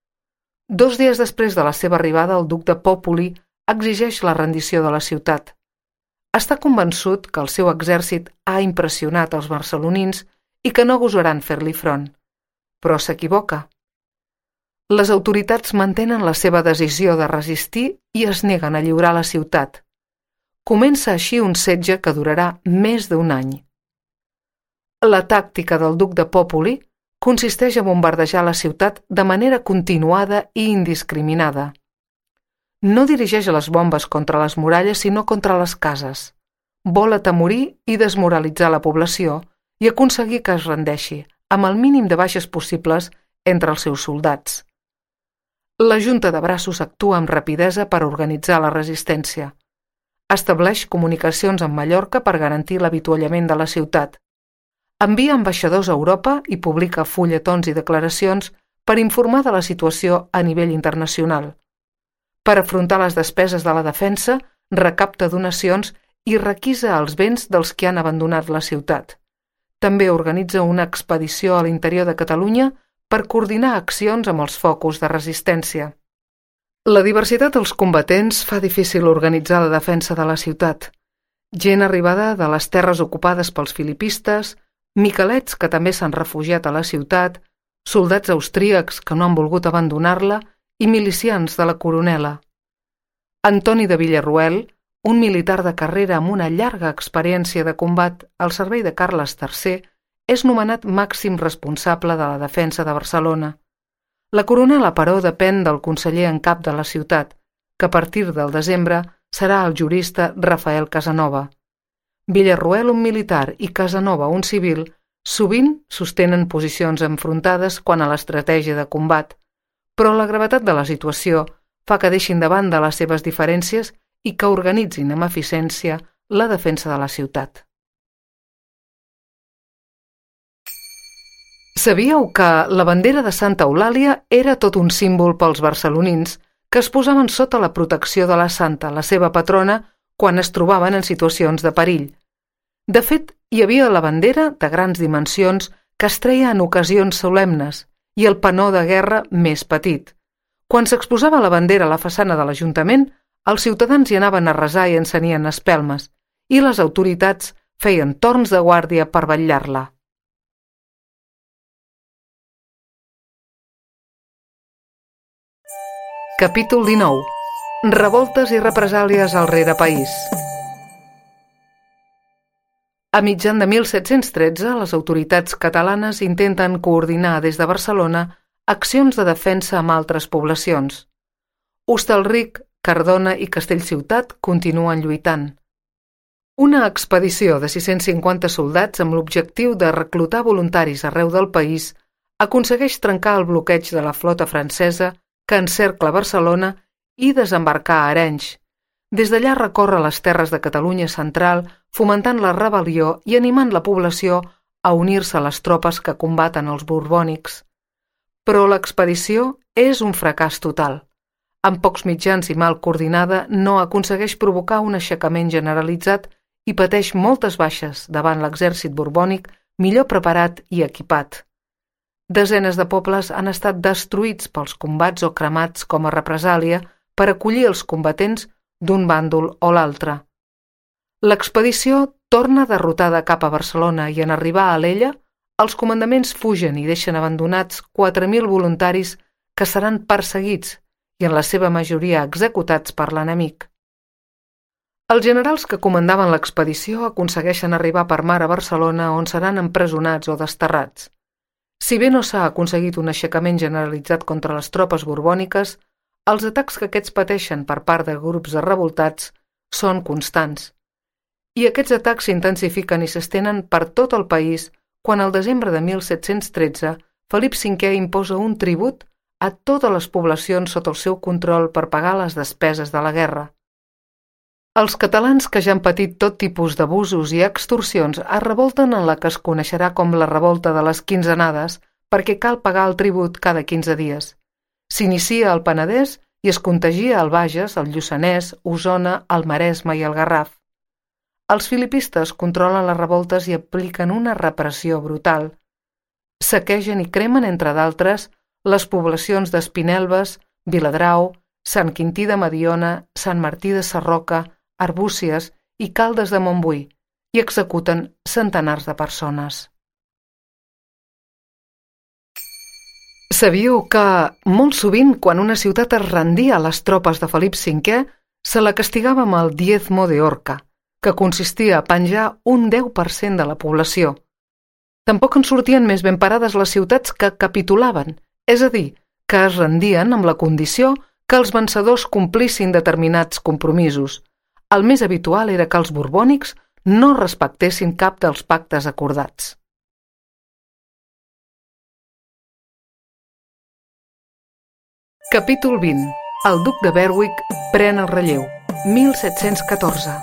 2 dies després de la seva arribada, el duc de Popoli exigeix la rendició de la ciutat. Està convençut que el seu exèrcit ha impressionat els barcelonins i que no gosaran fer-li front. Però s'equivoca. Les autoritats mantenen la seva decisió de resistir i es neguen a lliurar la ciutat. Comença així un setge que durarà més d'un any. La tàctica del duc de Popoli consisteix a bombardejar la ciutat de manera continuada i indiscriminada. No dirigeix les bombes contra les muralles, sinó contra les cases. Vol atemorir i desmoralitzar la població i aconseguir que es rendeixi, amb el mínim de baixes possibles entre els seus soldats. La Junta de Braços actua amb rapidesa per organitzar la resistència. Estableix comunicacions amb Mallorca per garantir l'avituallament de la ciutat. Envia ambaixadors a Europa i publica fulletons i declaracions per informar de la situació a nivell internacional. Per afrontar les despeses de la defensa, recapta donacions i requisa els béns dels que han abandonat la ciutat. També organitza una expedició a l'interior de Catalunya per coordinar accions amb els focus de resistència. La diversitat dels combatents fa difícil organitzar la defensa de la ciutat. Gent arribada de les terres ocupades pels filipistes, miquelets que també s'han refugiat a la ciutat, soldats austríacs que no han volgut abandonar-la i milicians de la coronela. Antoni de Villarroel, un militar de carrera amb una llarga experiència de combat al servei de Carles III, és nomenat màxim responsable de la defensa de Barcelona. La coronela, però, depèn del conseller en cap de la ciutat, que a partir del desembre serà el jurista Rafael Casanova. Villarroel, un militar, i Casanova, un civil, sovint sostenen posicions enfrontades quant a l'estratègia de combat, però la gravetat de la situació fa que deixin de banda les seves diferències i que organitzin amb eficiència la defensa de la ciutat. Sabíeu que la bandera de Santa Eulàlia era tot un símbol pels barcelonins que es posaven sota la protecció de la santa, la seva patrona, quan es trobaven en situacions de perill. De fet, hi havia la bandera de grans dimensions que es treia en ocasions solemnes i el penó de guerra més petit. Quan s'exposava la bandera a la façana de l'Ajuntament, els ciutadans hi anaven a resar i encenien espelmes, i les autoritats feien torns de guàrdia per vetllar-la. Capítol 19. Revoltes i represàlies al rerepaís. A mitjan de 1713, les autoritats catalanes intenten coordinar des de Barcelona accions de defensa amb altres poblacions. Hostalric, Cardona i Castellciutat continuen lluitant. Una expedició de 650 soldats amb l'objectiu de reclutar voluntaris arreu del país aconsegueix trencar el bloqueig de la flota francesa que encercla Barcelona i desembarcar a Arenys. Des d'allà recorre les terres de Catalunya central, fomentant la rebel·lió i animant la població a unir-se a les tropes que combaten els borbònics. Però l'expedició és un fracàs total. Amb pocs mitjans i mal coordinada, no aconsegueix provocar un aixecament generalitzat i pateix moltes baixes davant l'exèrcit borbònic millor preparat i equipat. Desenes de pobles han estat destruïts pels combats o cremats com a represàlia per acollir els combatents d'un bàndol o l'altre. L'expedició torna derrotada cap a Barcelona i en arribar a Alella, els comandaments fugen i deixen abandonats 4.000 voluntaris que seran perseguits i en la seva majoria executats per l'enemic. Els generals que comandaven l'expedició aconsegueixen arribar per mar a Barcelona on seran empresonats o desterrats. Si bé no s'ha aconseguit un aixecament generalitzat contra les tropes borbòniques, els atacs que aquests pateixen per part de grups de revoltats són constants. I aquests atacs s'intensifiquen i s'estenen per tot el país quan al desembre de 1713 Felip V imposa un tribut a totes les poblacions sota el seu control per pagar les despeses de la guerra. Els catalans que ja han patit tot tipus d'abusos i extorsions es revolten en la que es coneixerà com la revolta de les quinzenades perquè cal pagar el tribut cada 15 dies. S'inicia al Penedès i es contagia al Bages, al Lluçanès, Osona, al Maresme i al Garraf. Els filipistes controlen les revoltes i apliquen una repressió brutal. Saquegen i cremen, entre d'altres, les poblacions d'Espinelves, Viladrau, Sant Quintí de Mediona, Sant Martí de Sarroca, Arbúcies i Caldes de Montbui i executen centenars de persones. Sabíeu que, molt sovint, quan una ciutat es rendia a les tropes de Felip V, se la castigava amb el diezmo de horca, que consistia a penjar un 10% de la població. Tampoc en sortien més ben parades les ciutats que capitulaven, és a dir, que es rendien amb la condició que els vencedors complissin determinats compromisos. El més habitual era que els borbònics no respectessin cap dels pactes acordats. Capítol 20. El duc de Berwick pren el relleu, 1714.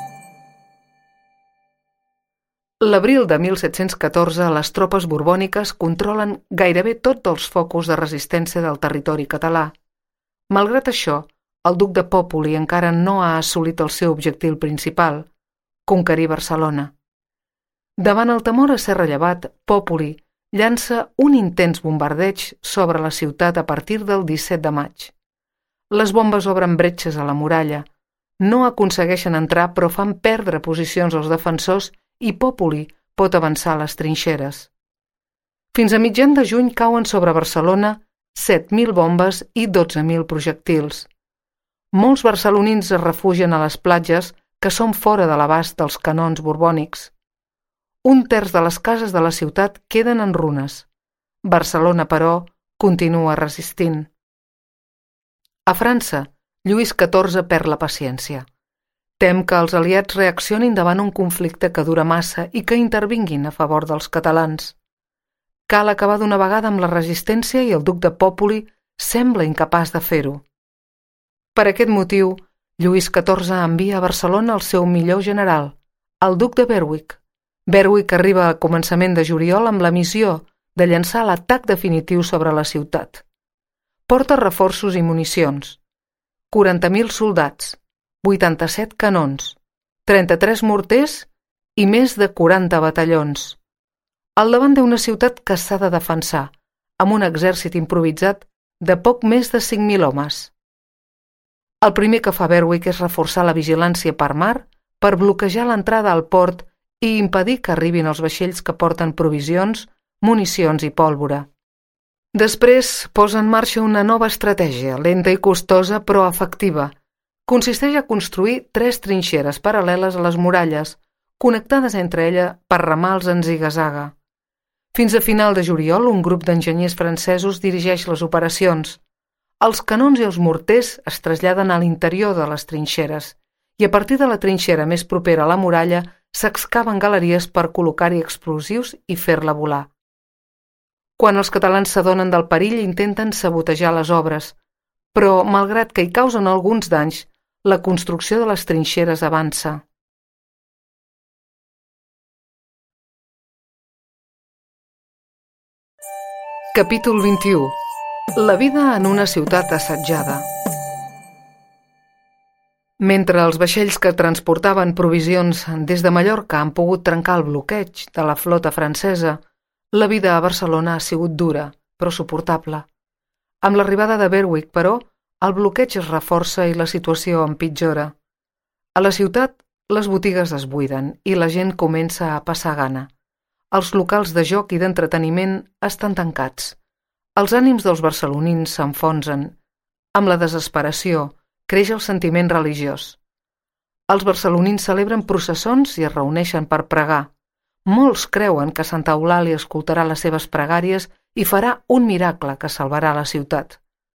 L'abril de 1714, les tropes borbòniques controlen gairebé tots els focus de resistència del territori català. Malgrat això, el duc de Popoli encara no ha assolit el seu objectiu principal, conquerir Barcelona. Davant el temor a ser rellevat, Popoli llança un intens bombardeig sobre la ciutat a partir del 17 de maig. Les bombes obren bretxes a la muralla, no aconsegueixen entrar però fan perdre posicions als defensors i Popoli pot avançar a les trinxeres. Fins a mitjan de juny cauen sobre Barcelona 7.000 bombes i 12.000 projectils. Molts barcelonins es refugien a les platges que són fora de l'abast dels canons borbònics. Un terç de les cases de la ciutat queden en runes. Barcelona, però, continua resistint. A França, Lluís XIV perd la paciència. Tem que els aliats reaccionin davant un conflicte que dura massa i que intervinguin a favor dels catalans. Cal acabar d'una vegada amb la resistència i el duc de Popoli sembla incapaç de fer-ho. Per aquest motiu, Lluís XIV envia a Barcelona el seu millor general, el duc de Berwick. Berwick arriba a començament de juliol amb la missió de llançar l'atac definitiu sobre la ciutat. Porta reforços i municions, 40.000 soldats, 87 canons, 33 morters i més de 40 batallons. Al davant d'una ciutat que s'ha de defensar, amb un exèrcit improvisat de poc més de 5.000 homes. El primer que fa Berwick és reforçar la vigilància per mar per bloquejar l'entrada al port i impedir que arribin els vaixells que porten provisions, municions i pólvora. Després posa en marxa una nova estratègia, lenta i costosa però efectiva. consisteix a construir 3 trinxeres paral·leles a les muralles, connectades entre elles per ramals en ziga-zaga. Fins a final de juliol, un grup d'enginyers francesos dirigeix les operacions. Els canons i els morters es traslladen a l'interior de les trinxeres i a partir de la trinxera més propera a la muralla s'excaven galeries per col·locar-hi explosius i fer-la volar. Quan els catalans s'adonen del perill, intenten sabotejar les obres, però, malgrat que hi causen alguns danys, la construcció de les trinxeres avança. Capítol 21. La vida en una ciutat assetjada. Mentre els vaixells que transportaven provisions des de Mallorca han pogut trencar el bloqueig de la flota francesa, la vida a Barcelona ha sigut dura, però suportable. Amb l'arribada de Berwick, però, el bloqueig es reforça i la situació empitjora. A la ciutat, les botigues es buiden i la gent comença a passar gana. Els locals de joc i d'entreteniment estan tancats. Els ànims dels barcelonins s'enfonsen. Amb la desesperació, creix el sentiment religiós. Els barcelonins celebren processons i es reuneixen per pregar. Molts creuen que Santa Eulàlia escoltarà les seves pregàries i farà un miracle que salvarà la ciutat.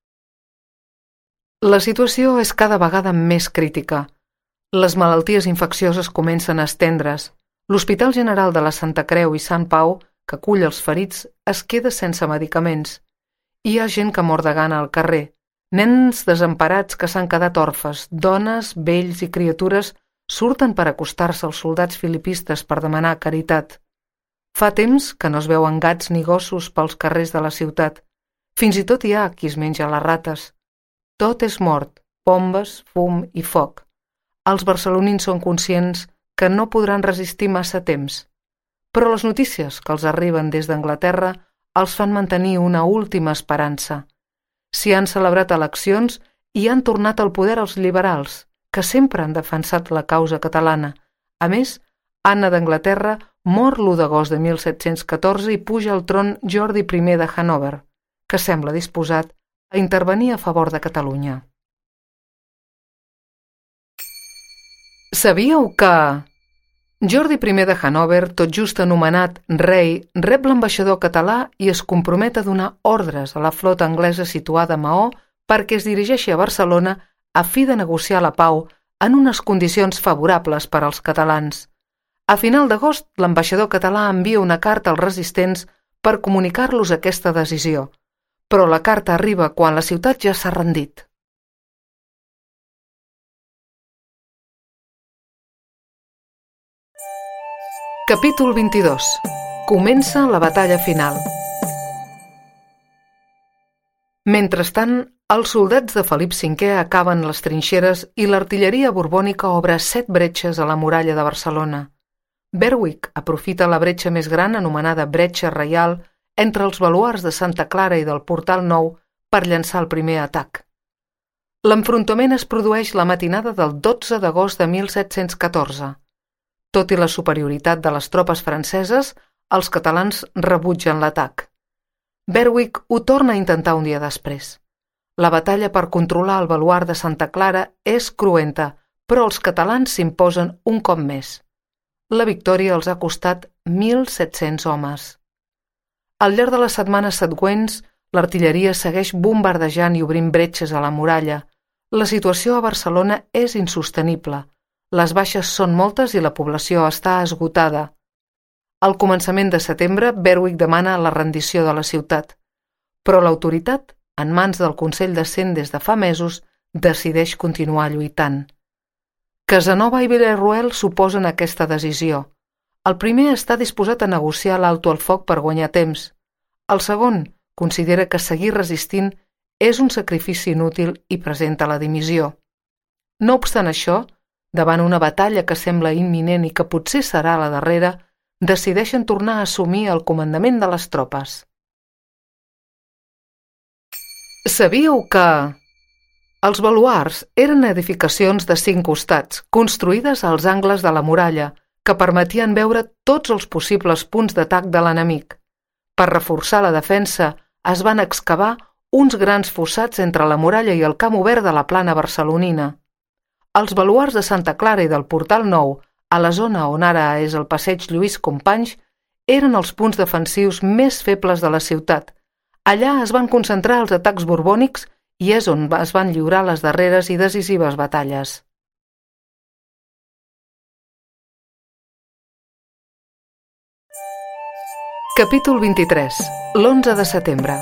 La situació és cada vegada més crítica. Les malalties infeccioses comencen a estendre's. L'Hospital General de la Santa Creu i Sant Pau, que acull els ferits, es queda sense medicaments. Hi ha gent que mor de gana al carrer. Nens desemparats que s'han quedat orfes, dones, vells i criatures surten per acostar-se als soldats filipistes per demanar caritat. Fa temps que no es veuen gats ni gossos pels carrers de la ciutat. Fins i tot hi ha qui es menja les rates. Tot és mort, bombes, fum i foc. Els barcelonins són conscients que no podran resistir massa temps. Però les notícies que els arriben des d'Anglaterra els fan mantenir una última esperança. S'hi han celebrat eleccions i han tornat al poder els liberals, que sempre han defensat la causa catalana. A més, Anna d'Anglaterra mor l'1 d'agost de 1714 i puja al tron Jordi I de Hannover, que sembla disposat a intervenir a favor de Catalunya. Sabíeu que Jordi I de Hannover, tot just anomenat rei, rep l'ambaixador català i es compromet a donar ordres a la flota anglesa situada a Maó perquè es dirigeixi a Barcelona a fi de negociar la pau en unes condicions favorables per als catalans. A final d'agost, l'ambaixador català envia una carta als resistents per comunicar-los aquesta decisió, però la carta arriba quan la ciutat ja s'ha rendit. Capítol 22. Comença la batalla final. Mentrestant, els soldats de Felip V acaben les trinxeres i l'artilleria borbònica obre 7 bretxes a la muralla de Barcelona. Berwick aprofita la bretxa més gran, anomenada Bretxa Reial, entre els baluards de Santa Clara i del Portal Nou per llançar el primer atac. L'enfrontament es produeix la matinada del 12 d'agost de 1714. Tot i la superioritat de les tropes franceses, els catalans rebutgen l'atac. Berwick ho torna a intentar un dia després. La batalla per controlar el baluard de Santa Clara és cruenta, però els catalans s'imposen un cop més. La victòria els ha costat 1.700 homes. Al llarg de les setmanes següents, l'artilleria segueix bombardejant i obrint bretxes a la muralla. La situació a Barcelona és insostenible. Les baixes són moltes i la població està esgotada. Al començament de setembre, Berwick demana la rendició de la ciutat, però l'autoritat, en mans del Consell de Cent des de fa mesos, decideix continuar lluitant. Casanova i Villarroel s'oposen a aquesta decisió. El primer està disposat a negociar l'alto al foc per guanyar temps. El segon considera que seguir resistint és un sacrifici inútil i presenta la dimissió. No obstant això, davant una batalla que sembla imminent i que potser serà la darrera, decideixen tornar a assumir el comandament de les tropes. Sabíeu que els baluards eren edificacions de 5 costats, construïdes als angles de la muralla, que permetien veure tots els possibles punts d'atac de l'enemic. Per reforçar la defensa, es van excavar uns grans fossats entre la muralla i el camp obert de la plana barcelonina. Els baluars de Santa Clara i del Portal Nou, a la zona on ara és el passeig Lluís Companys, eren els punts defensius més febles de la ciutat. Allà es van concentrar els atacs borbònics i és on es van lliurar les darreres i decisives batalles. Capítol 23. L'11 de setembre.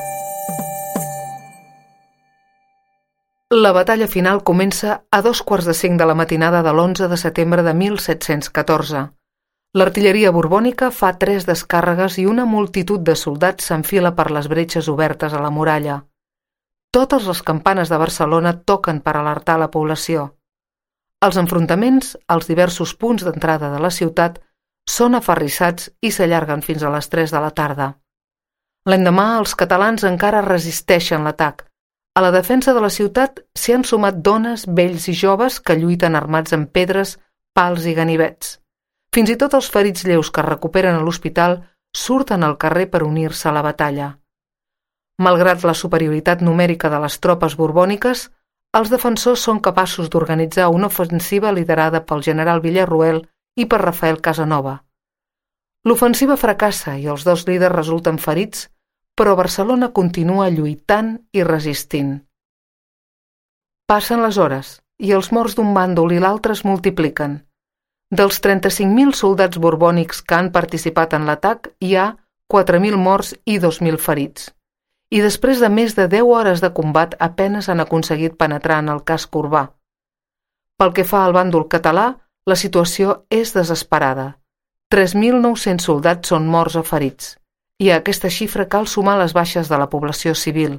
La batalla final comença a 2:45 de la matinada de l'11 de setembre de 1714. L'artilleria borbònica fa 3 descàrregues i una multitud de soldats s'enfila per les bretxes obertes a la muralla. Totes les campanes de Barcelona toquen per alertar la població. Els enfrontaments als diversos punts d'entrada de la ciutat són aferrissats i s'allarguen fins a les 3 de la tarda. L'endemà, els catalans encara resisteixen l'atac. A la defensa de la ciutat s'hi han sumat dones, vells i joves que lluiten armats amb pedres, pals i ganivets. Fins i tot els ferits lleus que es recuperen a l'hospital surten al carrer per unir-se a la batalla. Malgrat la superioritat numèrica de les tropes borbòniques, els defensors són capaços d'organitzar una ofensiva liderada pel general Villarroel i per Rafael Casanova. L'ofensiva fracassa i els 2 líders resulten ferits, però Barcelona continua lluitant i resistint. Passen les hores i els morts d'un bàndol i l'altre es multipliquen. Dels 35.000 soldats borbònics que han participat en l'atac, hi ha 4.000 morts i 2.000 ferits. I després de més de 10 hores de combat apenes han aconseguit penetrar en el casc urbà. Pel que fa al bàndol català, la situació és desesperada. 3.900 soldats són morts o ferits, i a aquesta xifra cal sumar les baixes de la població civil.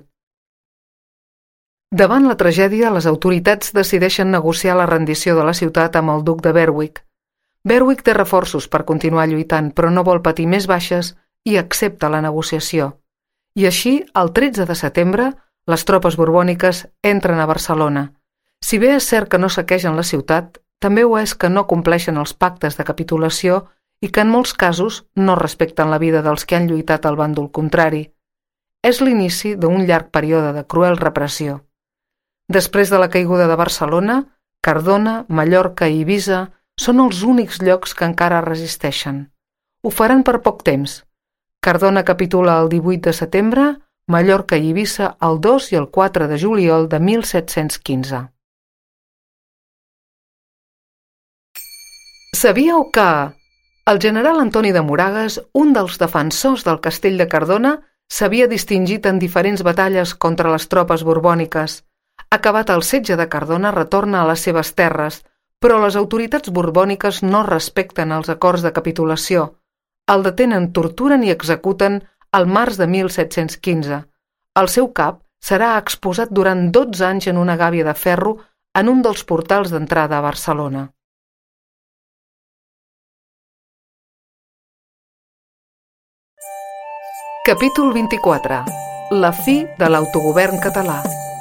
Davant la tragèdia, les autoritats decideixen negociar la rendició de la ciutat amb el duc de Berwick. Berwick té reforços per continuar lluitant, però no vol patir més baixes i accepta la negociació. I així, el 13 de setembre, les tropes borbòniques entren a Barcelona. Si bé és cert que no saquegen la ciutat, també ho és que no compleixen els pactes de capitulació i que en molts casos no respecten la vida dels que han lluitat al bàndol contrari. És l'inici d'un llarg període de cruel repressió. Després de la caiguda de Barcelona, Cardona, Mallorca i Eivissa són els únics llocs que encara resisteixen. Ho faran per poc temps. Cardona capitula el 18 de setembre, Mallorca i Eivissa el 2 i el 4 de juliol de 1715. Sabíeu que el general Antoni de Moragues, un dels defensors del castell de Cardona, s'havia distingit en diferents batalles contra les tropes borbòniques. Acabat el setge de Cardona, retorna a les seves terres, però les autoritats borbòniques no respecten els acords de capitulació. El detenen, torturen i executen al març de 1715. El seu cap serà exposat durant 12 anys en una gàbia de ferro en un dels portals d'entrada a Barcelona. Capítol 24. La fi de l'autogovern català.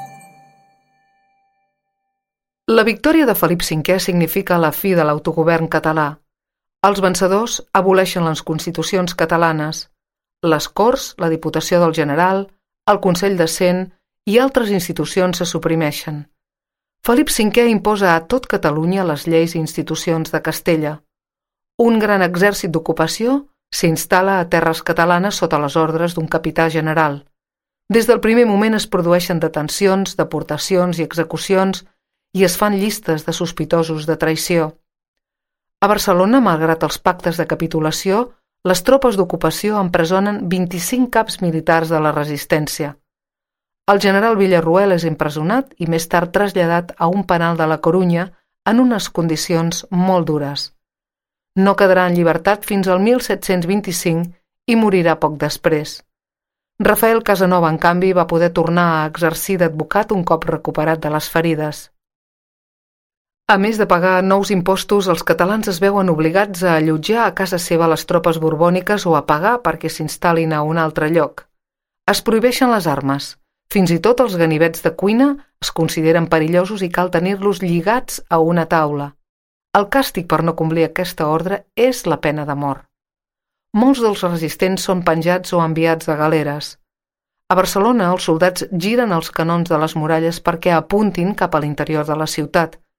La victòria de Felip V significa la fi de l'autogovern català. Els vencedors aboleixen les constitucions catalanes. Les Corts, la Diputació del General, el Consell de Cent i altres institucions se suprimeixen. Felip V imposa a tot Catalunya les lleis i institucions de Castella. Un gran exèrcit d'ocupació s'instal·la a terres catalanes sota les ordres d'un capità general. Des del primer moment es produeixen detencions, deportacions i execucions i es fan llistes de sospitosos de traïció. A Barcelona, malgrat els pactes de capitulació, les tropes d'ocupació empresonen 25 caps militars de la resistència. El general Villarroel és empresonat i més tard traslladat a un penal de la Corunya en unes condicions molt dures. No quedarà en llibertat fins al 1725 i morirà poc després. Rafael Casanova, en canvi, va poder tornar a exercir d'advocat un cop recuperat de les ferides. A més de pagar nous impostos, els catalans es veuen obligats a allotjar a casa seva les tropes borbòniques o a pagar perquè s'instal·lin a un altre lloc. Es prohibeixen les armes. Fins i tot els ganivets de cuina es consideren perillosos i cal tenir-los lligats a una taula. El càstig per no complir aquesta ordre és la pena de mort. Molts dels resistents són penjats o enviats a galeres. A Barcelona, els soldats giren els canons de les muralles perquè apuntin cap a l'interior de la ciutat,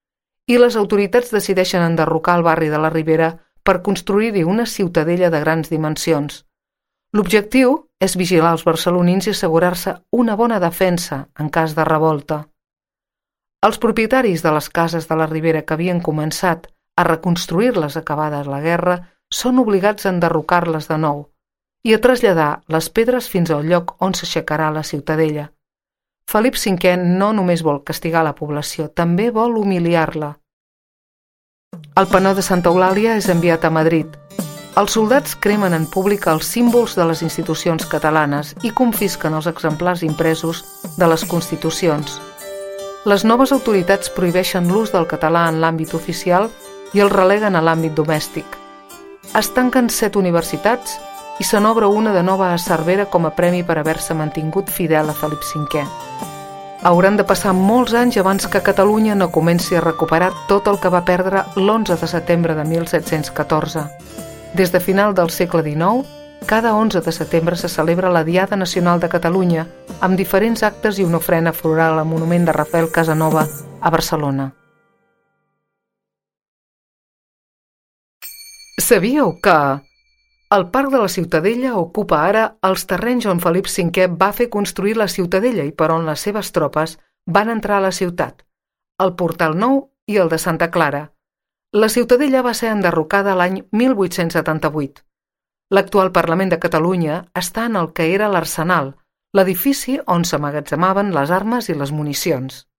i les autoritats decideixen enderrocar el barri de la Ribera per construir-hi una ciutadella de grans dimensions. L'objectiu és vigilar els barcelonins i assegurar-se una bona defensa en cas de revolta. Els propietaris de les cases de la Ribera que havien començat a reconstruir-les acabada la guerra són obligats a enderrocar-les de nou i a traslladar les pedres fins al lloc on s'aixecarà la ciutadella. Felip V no només vol castigar la població, també vol humiliar-la. El penó de Santa Eulàlia és enviat a Madrid. Els soldats cremen en públic els símbols de les institucions catalanes i confisquen els exemplars impresos de les constitucions. Les noves autoritats prohibeixen l'ús del català en l'àmbit oficial i el releguen a l'àmbit domèstic. Es tanquen 7 universitats i se n'obre una de nova a Cervera com a premi per haver-se mantingut fidel a Felip V. Hauran de passar molts anys abans que Catalunya no comenci a recuperar tot el que va perdre l'11 de setembre de 1714. Des de final del segle XIX, cada 11 de setembre se celebra la Diada Nacional de Catalunya, amb diferents actes i una ofrena floral al monument de Rafael Casanova a Barcelona. Sabíeu que el Parc de la Ciutadella ocupa ara els terrenys on Felip V va fer construir la Ciutadella i per on les seves tropes van entrar a la ciutat, el Portal Nou i el de Santa Clara. La Ciutadella va ser enderrocada l'any 1878. L'actual Parlament de Catalunya està en el que era l'Arsenal, l'edifici on s'emmagatzemaven les armes i les municions.